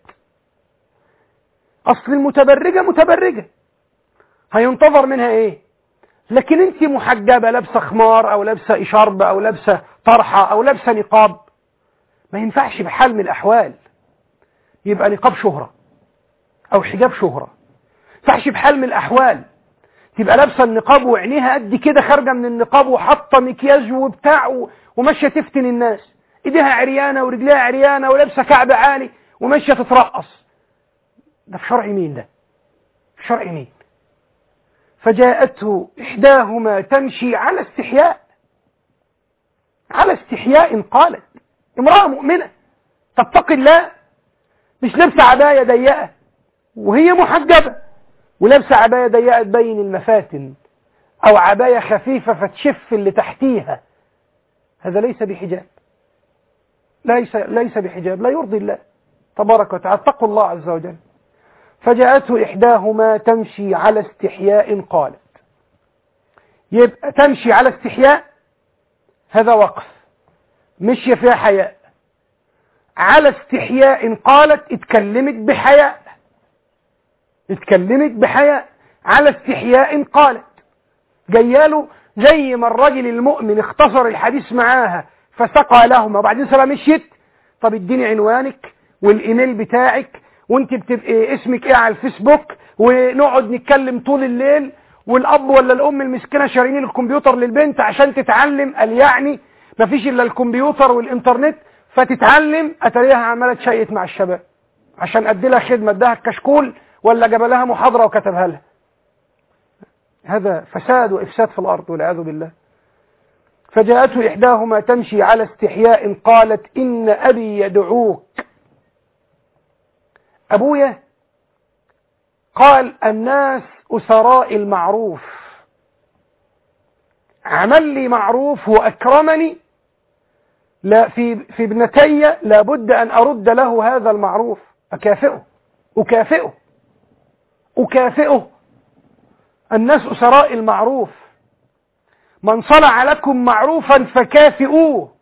أصل المتبرجة متبرجة هينتظر منها إيه؟ لكن أنت محجبة لابسة خمار أو لابسة إشارب أو لابسة طرحة أو لابسة نقاب، ما ينفعش بحال من الأحوال يبقى نقاب شهرة أو حجاب شهرة. ما ينفعش بحال من الأحوال تبقى لابسة النقاب وعينيها قد كده خارجة من النقاب وحاطة مكياج وبتاع وماشية تفتن الناس، ايديها عريانة ورجليها عريانة ولابسة كعب عالي وماشية تترقص. ده في شرع مين ده؟ في شرع مين؟ فجاءته إحداهما تمشي على استحياء، على استحياء قالت، امرأة مؤمنة تتقي الله، مش لابسة عباية ضيقة وهي محجبة، ولابسة عباية ضيقة تبين المفاتن أو عباية خفيفة فتشف اللي تحتيها، هذا ليس بحجاب، ليس ليس بحجاب، لا يرضي الله تبارك وتعالى. اتقوا الله عز وجل. فجاءته إحداهما تمشي على استحياء قالت، يبقى تمشي على استحياء هذا وقف، مشي فيها حياء. على استحياء قالت اتكلمت بحياء، اتكلمت بحياء. على استحياء قالت، جياله زي ما الرجل المؤمن اختصر الحديث معاها فسقى لهما وبعدين سبا مشيت. طب اديني عنوانك والايميل بتاعك وانت بتبقى اسمك ايه على الفيسبوك، ونقعد نتكلم طول الليل، والاب ولا الام المسكينه شارين الكمبيوتر للبنت عشان تتعلم، قال يعني مفيش الا الكمبيوتر والانترنت فتتعلم، اتريها عماله تشيت مع الشباب عشان ادي لها خدمه، اداها الكشكول ولا جاب لها محاضره وكتبها لها. هذا فساد وافساد في الارض والعياذ بالله. فجاءته إحداهما تمشي على استحياء قالت إن أبي يدعوك. أبويا قال الناس أسراء المعروف، عمل لي معروف وأكرمني لا في في ابنتي لابد أن أرد له هذا المعروف، أكافئه أكافئه أكافئه. الناس أسراء المعروف، من صنع لكم معروفا فكافئوه،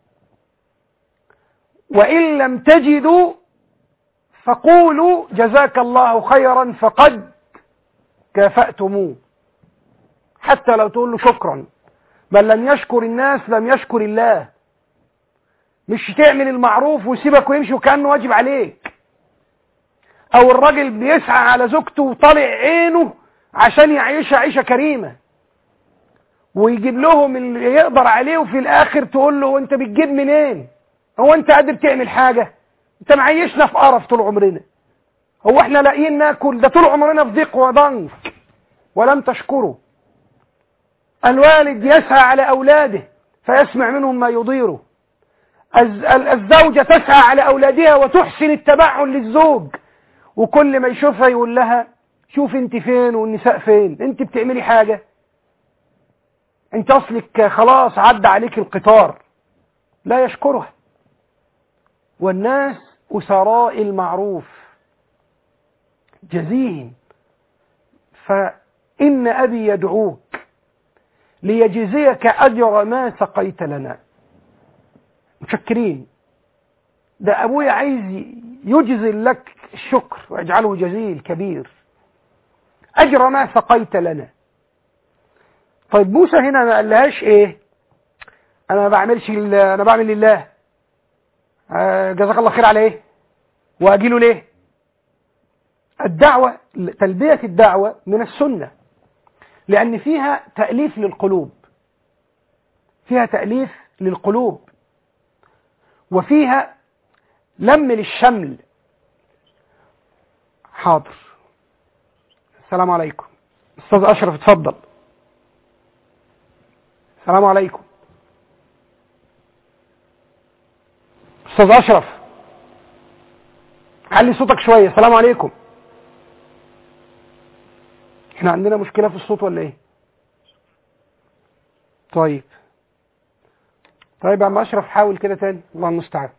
وإن لم تجدوا فقولوا جزاك الله خيرا فقد كافأتموه. حتى لو تقول له شكرا، من لم يشكر الناس لم يشكر الله. مش تعمل المعروف ويسيبك ويمشي وكأنه واجب عليك. او الراجل بيسعى على زوجته وطالع عينه عشان يعيشها عيشة كريمة ويجيب لهم اللي يقدر عليه، وفي الاخر تقول له انت بتجيب منين؟ هو انت قادر تعمل حاجة؟ انت معيشنا في قرف طول عمرنا، هو احنا لاقيين ناكل؟ ده طول عمرنا في ضيق وضنك ولم تشكره. الوالد يسعى على اولاده فيسمع منهم ما يضيره، الزوجة تسعى على اولادها وتحسن التبعل للزوج، وكل ما يشوفها يقول لها شوف انت فين والنساء فين، انت بتعملي حاجة؟ انت اصلك خلاص عدى عليك القطار. لا يشكرها. والناس أسراء المعروف جزيهم، فإن أبي يدعوك ليجزيك أجر ما سقيت لنا. متشكرين، ده أبويا عايز يجزل لك الشكر ويجعله جزيل كبير، أجر ما سقيت لنا. طيب موسى هنا ما قالهاش ايه؟ انا ما بعملش، انا بعمل لله، آه جزاك الله خير على ايه واجيله ليه؟ الدعوة، تلبية الدعوة من السنة، لأن فيها تأليف للقلوب، فيها تأليف للقلوب وفيها لم للشمل. حاضر، السلام عليكم. أستاذ أشرف اتفضل. السلام عليكم. أستاذ أشرف علي صوتك شوية. السلام عليكم. احنا عندنا مشكلة في الصوت ولا ايه؟ طيب طيب يا عم أشرف حاول كده تاني، الله المستعان.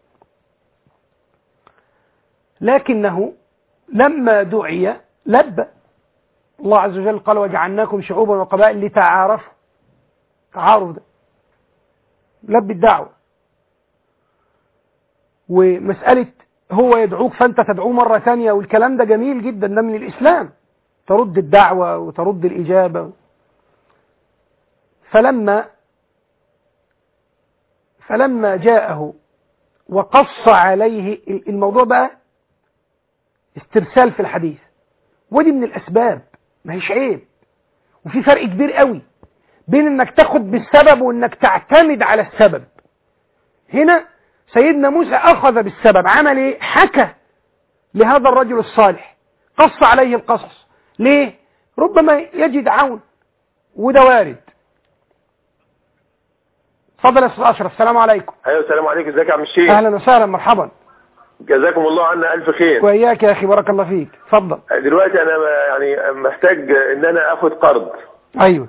لكنه لما دعي لبى. الله عز وجل قال وجعلناكم شعوبا وقبائل لتعارفوا. تعارف ده لبي الدعوة. ومسألة هو يدعوك فأنت تدعوه مرة ثانية، والكلام ده جميل جدا، ده من الإسلام، ترد الدعوة وترد الإجابة. فلما فلما جاءه وقص عليه الموضوع بقى استرسال في الحديث، ودي من الأسباب، ما هيش عيب. وفي فرق كبير قوي بين انك تاخد بالسبب وانك تعتمد على السبب. هنا سيدنا موسى أخذ بالسبب، عمل ايه؟ حكى لهذا الرجل الصالح، قص عليه القصص. ليه؟ ربما يجد عون، وده وارد. اتفضل يا استاذ اشرف. السلام عليكم. ايوه السلام عليكم. ازيك يا عم الشيخ؟ اهلا وسهلا، مرحبا. جزاكم الله عنا الف خير. وإياك يا اخي، بارك الله فيك. اتفضل. دلوقتي انا يعني محتاج ان انا اخد قرض. ايوه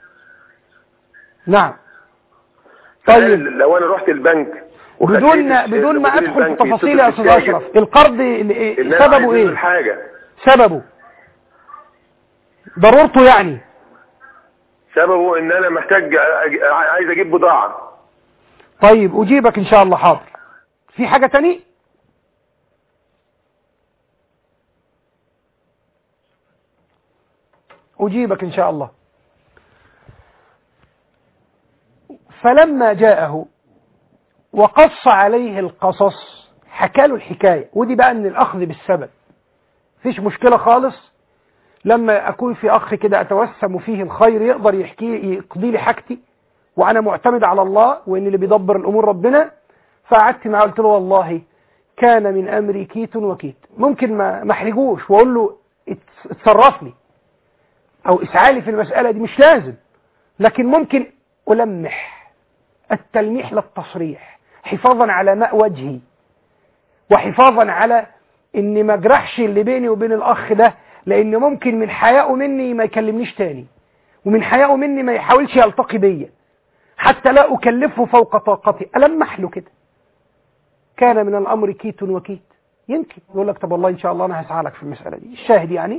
نعم. طيب لو انا رحت البنك بدون بدون ما ادخل في تفاصيل يا استاذ اشرف، القرض سببه ايه؟ الحاجة. سببه ضرورته يعني؟ سببه ان انا محتاج عايز اجيب بضاعة. طيب اجيبك ان شاء الله. حاضر. في حاجة تاني؟ اجيبك ان شاء الله. فلما جاءه وقص عليه القصص، حكى له الحكاية، ودي بقى من الأخذ بالسبب. فيش مشكلة خالص لما أكون في أخ كده أتوسم فيه الخير، يقدر يحكي يقضي لي حاجتي وأنا معتمد على الله وإن اللي بيدبر الأمور ربنا. فقعدت معاه قلت له والله كان من أمري كيت وكيت، ممكن ما محرجوش وأقول له اتصرف لي أو اسعالي في المسألة دي، مش لازم، لكن ممكن ألمح. التلميح للتصريح حفاظا على ماء وجهي، وحفاظا على اني ما اجرحش اللي بيني وبين الاخ ده، لان ممكن من حيائه مني ما يكلمنيش تاني، ومن حيائه مني ما يحاولش يلتقي بيا حتى لا اكلفه فوق طاقتي. المح له كده، كان من الامر كيت وكيت، يمكن يقول لك طب والله ان شاء الله انا هسعى لك في المساله دي. الشاهد يعني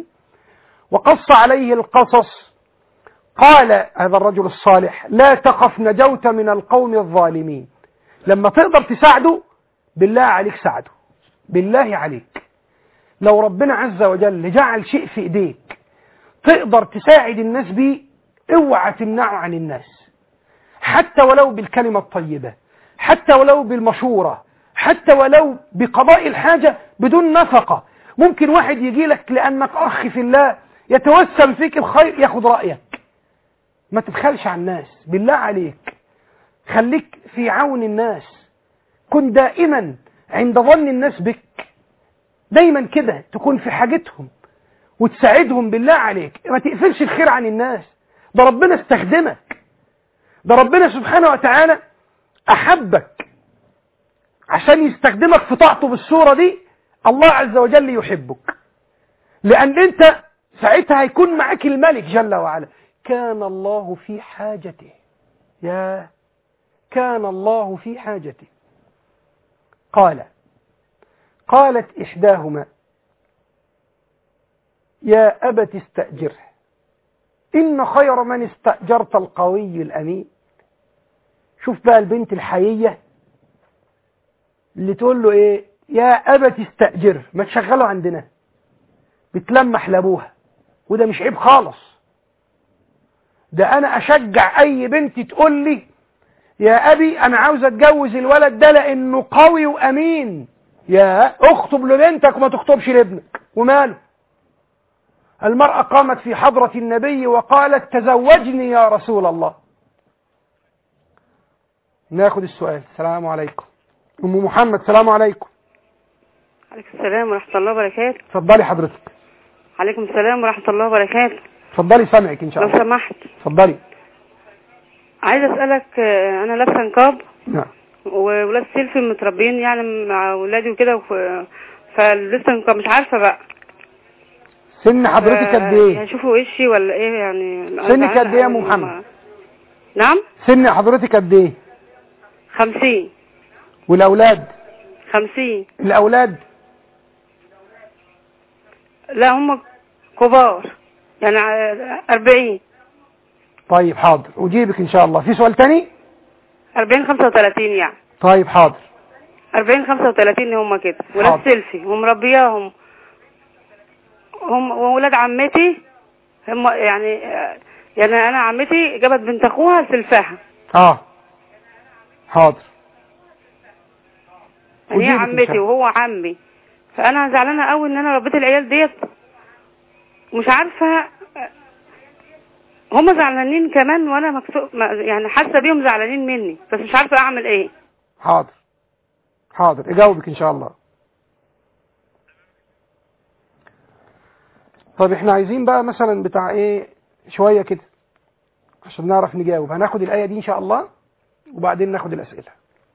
وقص عليه القصص. قال هذا الرجل الصالح لا تخف نجوت من القوم الظالمين. لما تقدر تساعده بالله عليك ساعده، بالله عليك. لو ربنا عز وجل جعل شيء في ايديك تقدر تساعد الناس بيه، اوعى تمنعه عن الناس، حتى ولو بالكلمة الطيبة، حتى ولو بالمشورة، حتى ولو بقضاء الحاجة بدون نفقة. ممكن واحد يجي لك لأنك أخ في الله يتوسم فيك الخير، ياخد رأيك. ما تبخلش على الناس بالله عليك، خليك في عون الناس، كن دائما عند ظن الناس بك، دايما كده تكون في حاجتهم وتساعدهم بالله عليك. ما تقفلش الخير عن الناس، ده ربنا استخدمك، ده ربنا سبحانه وتعالى أحبك عشان يستخدمك في طاعته بالصورة دي. الله عز وجل يحبك لأن أنت ساعتها هيكون معك الملك جل وعلا. كان الله في حاجته، يا كان الله في حاجته. قال قالت إحداهما يا أبت استأجره إن خير من استأجرت القوي الأمين. شوف بقى البنت الحيية اللي تقول له إيه؟ يا أبت استأجره، ما تشغله عندنا، بتلمح لأبوها، وده مش عيب خالص. ده أنا أشجع أي بنت تقول لي يا أبي أنا عاوز أتجوز الولد ده لأنه قوي وأمين. يا اخطب لبنتك وما تخطبش لابنك، وماله؟ المرأة قامت في حضرة النبي وقالت تزوجني يا رسول الله. ناخد السؤال. السلام عليكم. أم محمد. السلام عليكم. عليكم السلام ورحمة الله وبركاته. اتفضلي حضرتك. عليكم السلام ورحمة الله وبركاته. اتفضلي سامعك إن شاء الله. لو سمحت. اتفضلي. عايز أسألك، أنا لابسة نقاب. نعم. وولاد سيلفي متربيين يعني مع ولادي وكده، فلسه نقاب مش عارفة بقى. سن حضرتك قد ايه؟ هيشوفوا وشي ولا ايه يعني؟ سنك قد ايه يا ام محمد؟ نعم. سن حضرتك قد ايه؟ خمسين. والاولاد؟ خمسين. الاولاد؟ لا هم كبار يعني أربعين. طيب حاضر أجيبك إن شاء الله. في سؤال تاني؟ أربعين خمسة وثلاثين يعني. طيب حاضر. أربعين خمسة وثلاثين هم كده، ولاد سيلفي ومربياهم هم وولاد عمتي هم يعني يعني انا عمتي جابت بنت اخوها سلفاها. اه حاضر. يعني هي عمتي وهو عمي، فانا زعلانه قوي ان انا ربيت العيال ديت، مش عارفه هم زعلانين كمان وانا مكسو... يعني حاسه بيهم زعلانين مني، بس مش عارفه اعمل ايه. حاضر حاضر اجاوبك ان شاء الله. طيب احنا عايزين بقى مثلا بتاع ايه شويه كده عشان نعرف نجاوب. هناخد الايه دي ان شاء الله وبعدين ناخد الاسئله.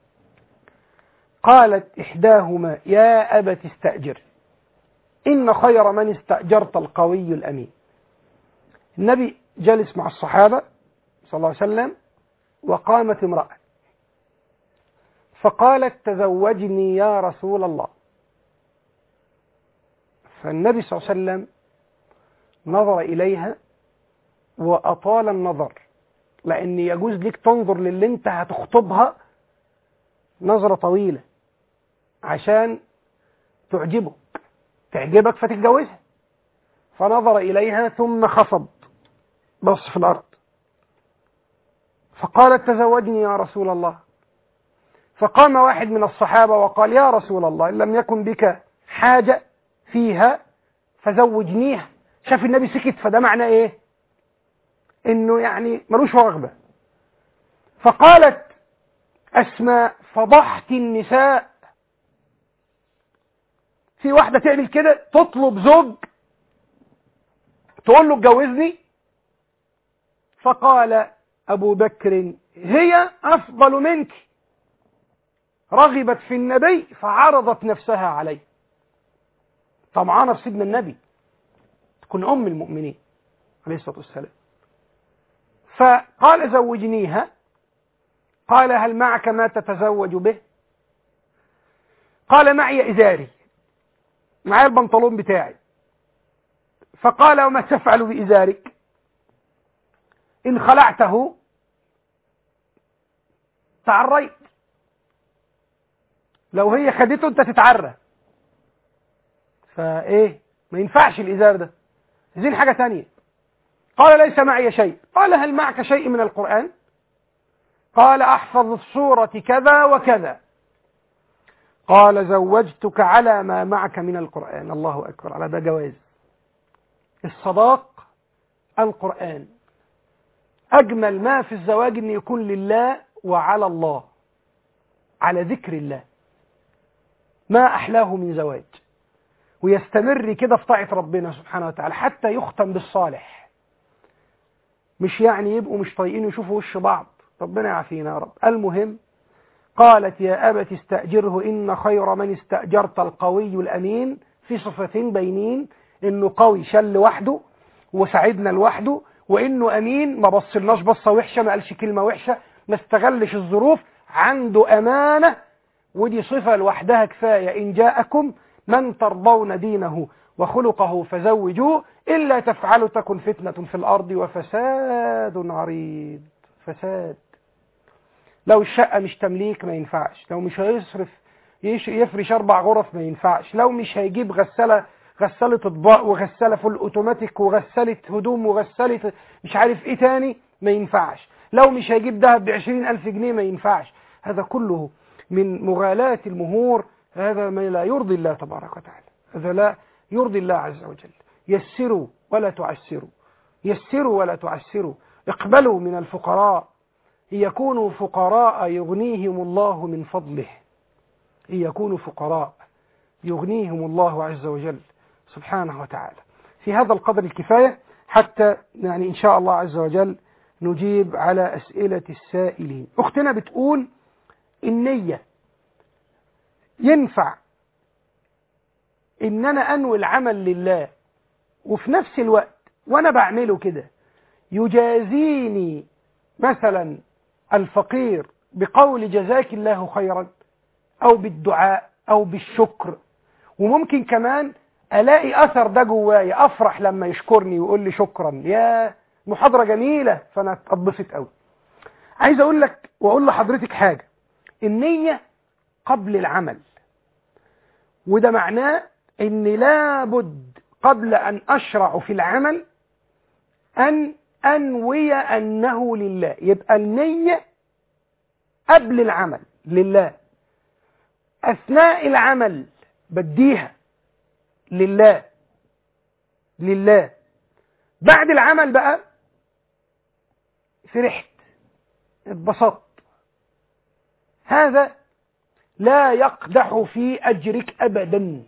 قالت احداهما يا ابت استاجر ان خير من استاجرت القوي الامين. النبي جلس مع الصحابه صلى الله عليه وسلم وقامت امراه فقالت تزوجني يا رسول الله. فالنبي صلى الله عليه وسلم نظر إليها وأطال النظر، لأن يجوز لك تنظر للي انت هتخطبها نظرة طويلة عشان تعجبك تعجبك فتتجوزها. فنظر إليها ثم خفض بص في الأرض فقالت تزوجني يا رسول الله. فقام واحد من الصحابة وقال يا رسول الله إن لم يكن بك حاجة فيها فزوجنيها. شاف النبي سكت، فده معناه ايه؟ انه يعني ملوش رغبة. فقالت اسماء فضحت النساء. في واحدة تعمل كده تطلب زوج تقول له اتجوزني. فقال ابو بكر هي افضل منك، رغبت في النبي فعرضت نفسها عليه. طمعانة في سيدنا النبي تكون أم المؤمنين عليه الصلاة والسلام. فقال زوجنيها. قال هل معك ما تتزوج به؟ قال معي إزاري، معي البنطلون بتاعي. فقال وما تفعل بإزارك؟ إن خلعته تعريت، لو هي خدته أنت تتعرى. فإيه ما ينفعش الإزار ده، عايزين حاجة تانية. قال ليس معي شيء. قال هل معك شيء من القرآن؟ قال أحفظ السورة كذا وكذا. قال زوجتك على ما معك من القرآن. الله أكبر، على ده جواز. الصداق القرآن. أجمل ما في الزواج أن يكون لله وعلى الله، على ذكر الله. ما أحلاه من زواج، ويستمر كده في طاعة ربنا سبحانه وتعالى حتى يختم بالصالح. مش يعني يبقوا مش طايقين يشوفوا وش بعض، ربنا يعافينا يا رب. المهم قالت يا أبت استأجره إن خير من استأجرت القوي الأمين. في صفتين باينين، إنه قوي شل لوحده وساعدنا لوحده، وإنه أمين ما بصلناش بصة وحشة، ما قالش كلمة وحشة، ما استغلش الظروف، عنده أمانة. ودي صفة لوحدها كفاية. إن جاءكم من ترضون دينه وخلقه فزوجوه إلا تفعلوا تكن فتنة في الأرض وفساد عريض. فساد. لو الشقة مش تمليك ما ينفعش، لو مش هيصرف يفرش أربع غرف ما ينفعش، لو مش هيجيب غسالة غسالة اطباق وغسالة فول اوتوماتيك وغسالة هدوم وغسالة مش عارف ايه تاني ما ينفعش، لو مش هيجيب دهب بعشرين ألف جنيه ما ينفعش. هذا كله من مغالاة المهور، هذا ما لا يرضي الله تبارك وتعالى، هذا لا يرضي الله عز وجل. يسروا ولا تعسروا، يسروا ولا تعسروا، اقبلوا من الفقراء، إن يكونوا فقراء يغنيهم الله من فضله، إن يكونوا فقراء يغنيهم الله عز وجل سبحانه وتعالى. في هذا القدر الكفاية حتى يعني إن شاء الله عز وجل نجيب على أسئلة السائلين. أختنا بتقول النية ينفع إن أنا أنوي العمل لله وفي نفس الوقت وأنا بعمله كده يجازيني مثلا الفقير بقول جزاك الله خيرا أو بالدعاء أو بالشكر، وممكن كمان ألاقي أثر ده جوايا، أفرح لما يشكرني ويقول لي شكرا، يا محاضرة جميلة، فأنا أتبسط قوي. عايز أقول لك وأقول لحضرتك حاجة، النية قبل العمل، وده معناه ان لابد قبل ان اشرع في العمل ان انوي انه لله. يبقى النية قبل العمل لله، اثناء العمل بديها لله لله، بعد العمل بقى فرحت اتبسطت، هذا لا يقدح في أجرك أبدا.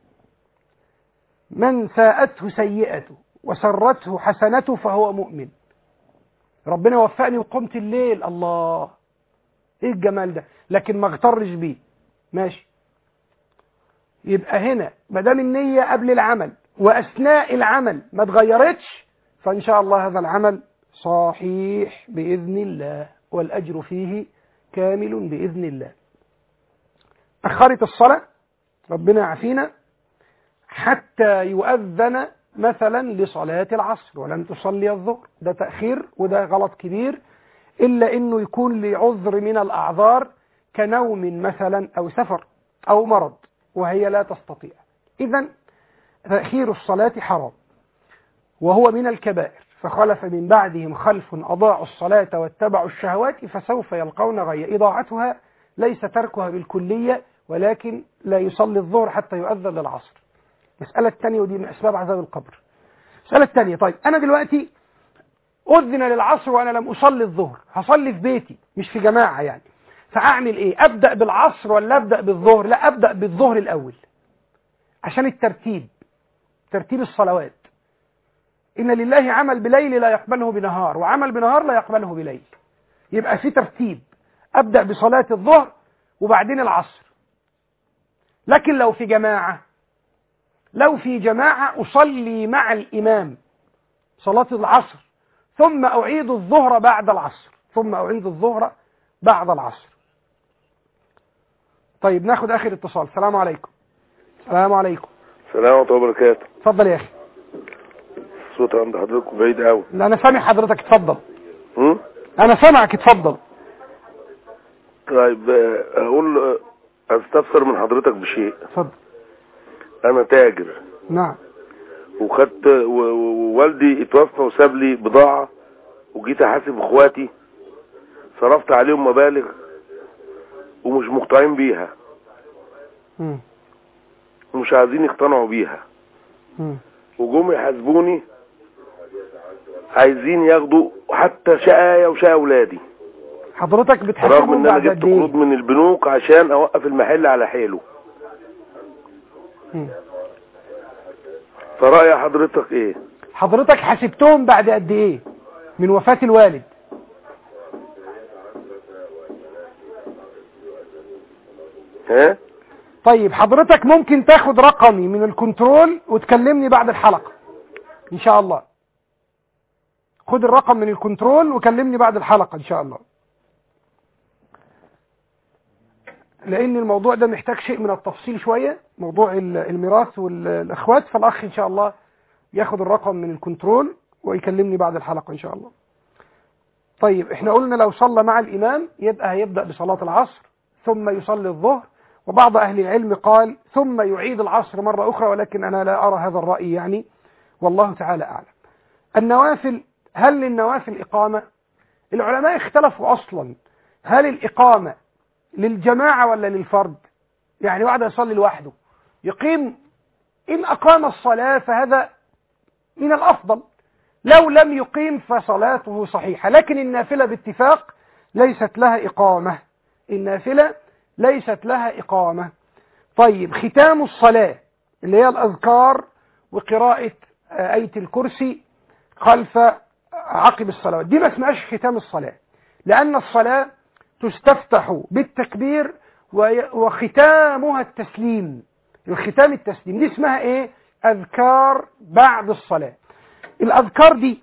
من ساءته سيئته وسرته حسنته فهو مؤمن. ربنا وفقني وقمت الليل، الله ايه الجمال ده، لكن ما اغترش بيه، ماشي. يبقى هنا ما دام النية قبل العمل وأثناء العمل ما اتغيرتش، فإن شاء الله هذا العمل صحيح بإذن الله، والأجر فيه كامل بإذن الله. أخرت الصلاة، ربنا يعافينا، حتى يؤذن مثلا لصلاة العصر ولم تصلي الظهر، ده تأخير وده غلط كبير، إلا إنه يكون لعذر من الأعذار كنوم مثلا أو سفر أو مرض وهي لا تستطيع. إذن تأخير الصلاة حرام وهو من الكبائر. فخلف من بعدهم خلف أضاعوا الصلاة واتبعوا الشهوات فسوف يلقون غيا. إضاعتها ليس تركها بالكلية، ولكن لا يصلي الظهر حتى يؤذن للعصر. المسألة الثانية، ودي من أسباب عذاب القبر. المسألة الثانية، طيب أنا دلوقتي أذن للعصر وأنا لم أصلي الظهر، هصلي في بيتي مش في جماعة يعني، فأعمل إيه؟ أبدأ بالعصر ولا أبدأ بالظهر؟ لا، أبدأ بالظهر الأول عشان الترتيب، ترتيب الصلوات. إن لله عمل بليل لا يقبله بنهار، وعمل بنهار لا يقبله بليل. يبقى في ترتيب، أبدأ بصلاة الظهر وبعدين العصر. لكن لو في جماعة لو في جماعة أصلي مع الإمام صلاة العصر ثم أعيد الظهر بعد العصر ثم أعيد الظهر بعد العصر. طيب ناخد آخر اتصال. السلام عليكم. السلام عليكم. السلام ورحمة الله وبركاته. اتفضل يا أخي. الصوت عند حضرتك بعيد قوي. لا أنا سامع حضرتك، اتفضل. هم؟ أنا سامعك، اتفضل. طيب أقول أستفسر من حضرتك بشيء. اتفضل. أنا تاجر. نعم. وخدت ووالدي اتوفى وساب لي بضاعة، وجيت أحاسب إخواتي، صرفت عليهم مبالغ ومش مقتنعين بيها. م. ومش عايزين يقتنعوا بيها. م. وجم يحاسبوني عايزين ياخدوا حتى شقايا وشقا أولادي. حضرتك بتحاسبهم رغم ان انا جبت قروض من البنوك عشان اوقف المحل على حيله. فرأي حضرتك ايه؟ حضرتك حاسبتهم بعد قد ايه من وفاة الوالد؟ ها؟ طيب حضرتك ممكن تاخد رقمي من الكنترول وتكلمني بعد الحلقة ان شاء الله. خد الرقم من الكنترول وكلمني بعد الحلقة ان شاء الله، لأن الموضوع ده محتاج شيء من التفصيل شوية، موضوع الميراث والأخوات. فالأخ إن شاء الله ياخد الرقم من الكنترول ويكلمني بعد الحلقة إن شاء الله. طيب إحنا قلنا لو صلى مع الإمام يبقى هيبدأ بصلاة العصر ثم يصلي الظهر، وبعض أهل العلم قال ثم يعيد العصر مرة أخرى، ولكن أنا لا أرى هذا الرأي يعني، والله تعالى أعلم. النوافل، هل للنوافل إقامة؟ العلماء اختلفوا أصلا، هل الإقامة للجماعة ولا للفرد؟ يعني واحد يصلي لوحده يقيم، إن أقام الصلاة فهذا من الأفضل، لو لم يقيم فصلاته صحيحة. لكن النافلة باتفاق ليست لها إقامة، النافلة ليست لها إقامة. طيب ختام الصلاة اللي هي الأذكار وقراءة آية الكرسي خلف عقب الصلاة، دي ما اسمهاش ختام الصلاة، لأن الصلاة تستفتح بالتكبير وختامها التسليم. الختام التسليم دي اسمها ايه؟ اذكار بعد الصلاة. الاذكار دي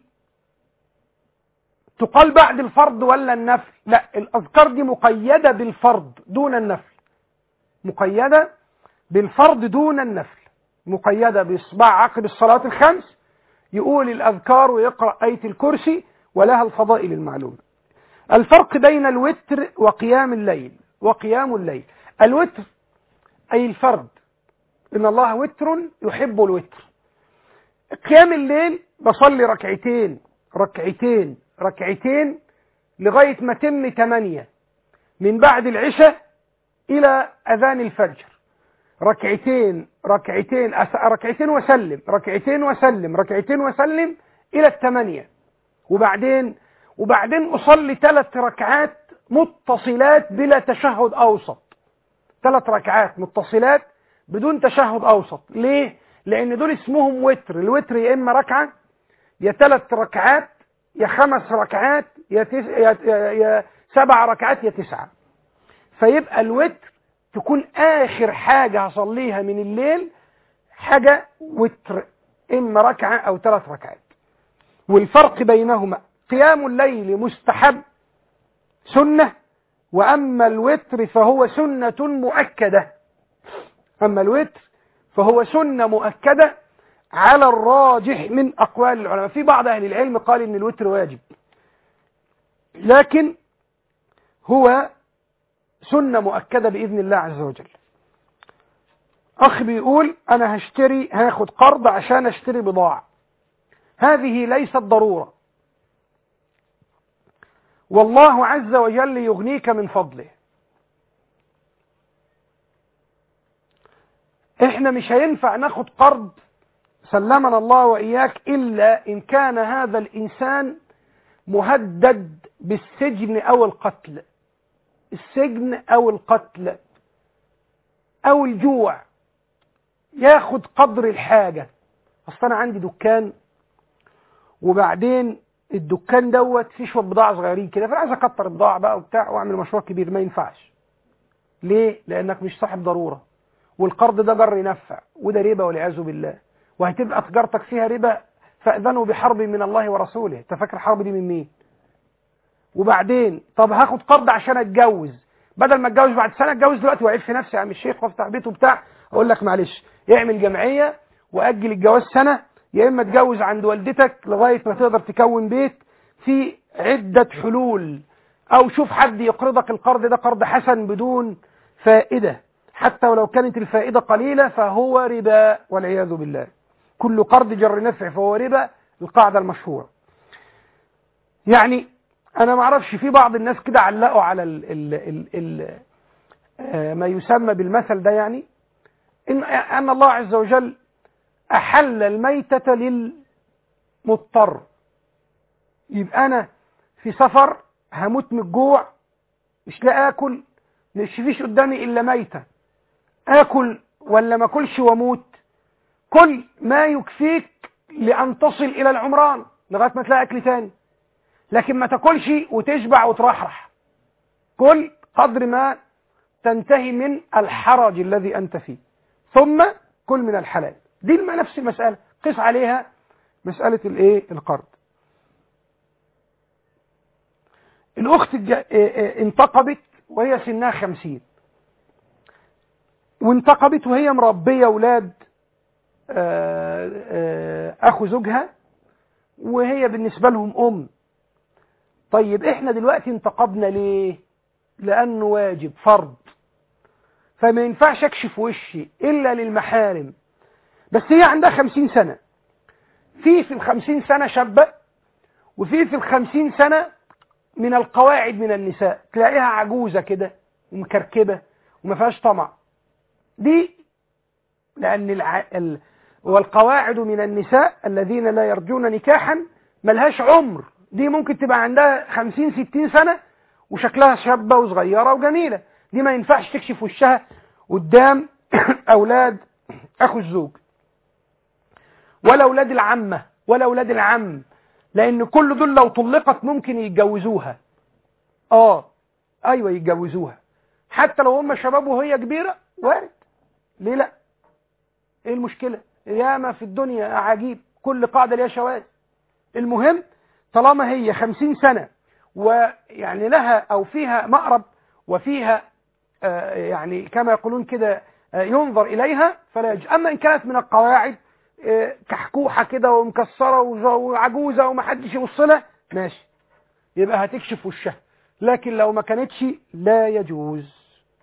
تقال بعد الفرض ولا النفل؟ لا، الاذكار دي مقيدة بالفرض دون النفل، مقيدة بالفرض دون النفل، مقيدة بإصبع عقب الصلاة الخمس يقول الاذكار ويقرأ آية الكرسي ولها الفضائل المعلومة. الفرق بين الوتر وقيام الليل وقيام الليل، الوتر أي الفرد، إن الله وتر يحب الوتر. قيام الليل بصلي ركعتين ركعتين ركعتين لغاية ما تم ثمانية، من بعد العشاء إلى أذان الفجر، ركعتين ركعتين ركعتين وسلم ركعتين وسلم ركعتين وسلم إلى الثمانية، وبعدين وبعدين أصلي ثلاث ركعات متصلات بلا تشهد أوسط، ثلاث ركعات متصلات بدون تشهد أوسط. ليه؟ لأن دول اسمهم وتر. الوتر يا إما ركعة يا ثلاث ركعات يا خمس ركعات يا, تس... يا... يا... يا سبع ركعات يا تسعة. فيبقى الوتر تكون آخر حاجة هصليها من الليل حاجة وتر، إما ركعة أو ثلاث ركعات. والفرق بينهما قيام الليل مستحب سنة، وأما الوتر فهو سنة مؤكدة. أما الوتر فهو سنة مؤكدة على الراجح من أقوال العلماء. في بعض أهل العلم قال إن الوتر واجب، لكن هو سنة مؤكدة بإذن الله عز وجل. أخ بيقول أنا هشتري هاخد قرض عشان أشتري بضاعة، هذه ليست ضرورة، والله عز وجل يغنيك من فضله. احنا مش هينفع ناخد قرض سلمنا الله وإياك إلا إن كان هذا الإنسان مهدد بالسجن أو القتل، السجن أو القتل أو الجوع، ياخد قدر الحاجة. أصلا أنا عندي دكان، وبعدين الدكان دوت فيه شوية بضاعة صغيرين كده، فأنا عايز أكتر بضاعة بقى وبتاع وأعمل مشروع كبير. ما ينفعش. ليه؟ لأنك مش صاحب ضرورة، والقرض ده جر ينفع، وده ربا والعياذ بالله، وهتبقى تجارتك فيها ربا. فأذنوا بحرب من الله ورسوله. انت فاكر الحرب دي من مين؟ وبعدين طب هاخد قرض عشان اتجوز، بدل ما اتجوز بعد سنه اتجوز دلوقتي واعيب في نفسي يا عم الشيخ وافتح بيت وبتاع. اقول لك معلش، اعمل جمعيه واجل الجواز سنه، يا اما اتجوز عند والدتك لغايه ما تقدر تكون بيت. في عده حلول، او شوف حد يقرضك القرض ده قرض حسن بدون فائده، حتى ولو كانت الفائده قليله فهو ربا والعياذ بالله. كل قرض جر نفع فهو ربا، القاعده المشهوره. يعني أنا ما أعرفش، في بعض الناس كده علقوا على ال ال ال ال آه ما يسمى بالمثل ده، يعني إن, أن الله عز وجل أحل الميتة للمضطر. يبقى أنا في سفر هموت من الجوع، مش لا آكل، مش فيش قدامي إلا ميتة، آكل ولا ما أكلش واموت؟ كل ما يكفيك لأن تصل إلى العمران لغاية ما تلاقي أكل تاني، لكن ما تاكلش وتشبع وترحرح. كل قدر ما تنتهي من الحرج الذي أنت فيه، ثم كل من الحلال. دي نفس المسألة، قس عليها مسألة الايه القرض. الأخت انتقبت وهي سنها خمسين، وانتقبت وهي مربية أولاد أخو زوجها، وهي بالنسبة لهم أم. طيب احنا دلوقتي انتقبنا ليه؟ لأنه واجب فرض، فما ينفعش اكشف وشي إلا للمحارم. بس هي عندها خمسين سنة، في في الخمسين سنة شابة، وفي في الخمسين سنة من القواعد من النساء تلاقيها عجوزة كده ومكركبة وما فيهاش طمع. دي لأن الع... ال... والقواعد من النساء الذين لا يرجون نكاحا ملهاش عمر. دي ممكن تبقى عندها خمسين ستين سنة وشكلها شابة وصغيرة وجميلة، دي ما ينفعش تكشف وشها قدام أولاد أخو الزوج ولا أولاد العمة ولا أولاد العم، لأن كل دول لو طلقت ممكن يتجوزوها. آه أيوة يتجوزوها حتى لو هم شباب وهي كبيرة، وارد. ليه لا؟ إيه المشكلة؟ ياما في الدنيا عجيب، كل قاعدة ليها شواذ. المهم طالما هي خمسين سنة ويعني لها أو فيها مقرب وفيها آه يعني كما يقولون كده آه ينظر إليها فلا يجوز. أما إن كانت من القواعد آه كحكوحة كده ومكسرة وعجوزة ومحدش يوصلها، ماشي، يبقى هتكشف وشها. لكن لو ما كانتش لا يجوز.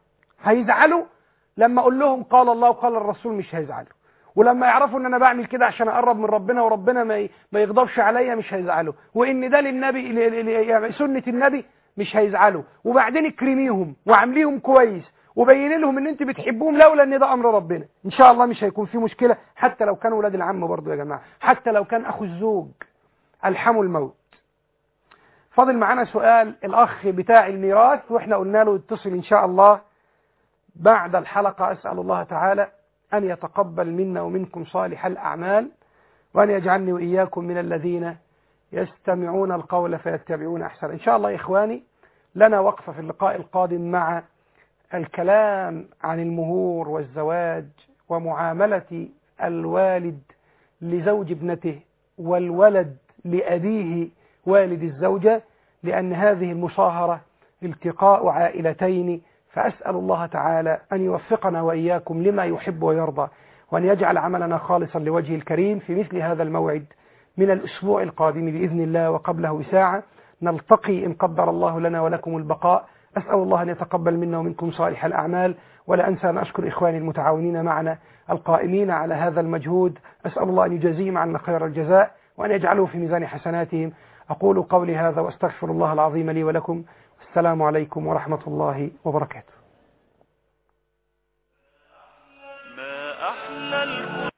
هيزعلوا لما اقول لهم قال الله وقال الرسول، مش هيزعلوا. ولما يعرفوا ان انا بعمل كده عشان اقرب من ربنا وربنا ما ما يغضبش عليا، مش هيزعلوا. وان ده للنبي يعني سنة النبي، مش هيزعلوا. وبعدين اكرميهم وعامليهم كويس وبين لهم ان انت بتحبوهم، لولا ان ده امر ربنا ان شاء الله مش هيكون في مشكلة. حتى لو كانوا ولاد العم برضه يا جماعة، حتى لو كان اخو الزوج، الحموا الموت. فاضل معانا سؤال الاخ بتاع الميراث، واحنا قلنا له اتصل ان شاء الله بعد الحلقة. اسأل الله تعالى أن يتقبل منا ومنكم صالح الأعمال، وأن يجعلني وإياكم من الذين يستمعون القول فيتبعون أحسن. إن شاء الله يا إخواني لنا وقفة في اللقاء القادم مع الكلام عن المهور والزواج ومعاملة الوالد لزوج ابنته والولد لأبيه والد الزوجة، لأن هذه المصاهرة التقاء عائلتين. فأسأل الله تعالى أن يوفقنا وإياكم لما يحب ويرضى، وأن يجعل عملنا خالصا لوجهه الكريم. في مثل هذا الموعد من الأسبوع القادم بإذن الله وقبله بساعة نلتقي إن قدر الله لنا ولكم البقاء. أسأل الله أن يتقبل منا ومنكم صالح الأعمال، ولا أنسى أن أشكر إخواني المتعاونين معنا القائمين على هذا المجهود. أسأل الله أن يجازيهم عنا خير الجزاء وأن يجعله في ميزان حسناتهم. أقول قولي هذا وأستغفر الله العظيم لي ولكم. السلام عليكم ورحمة الله وبركاته.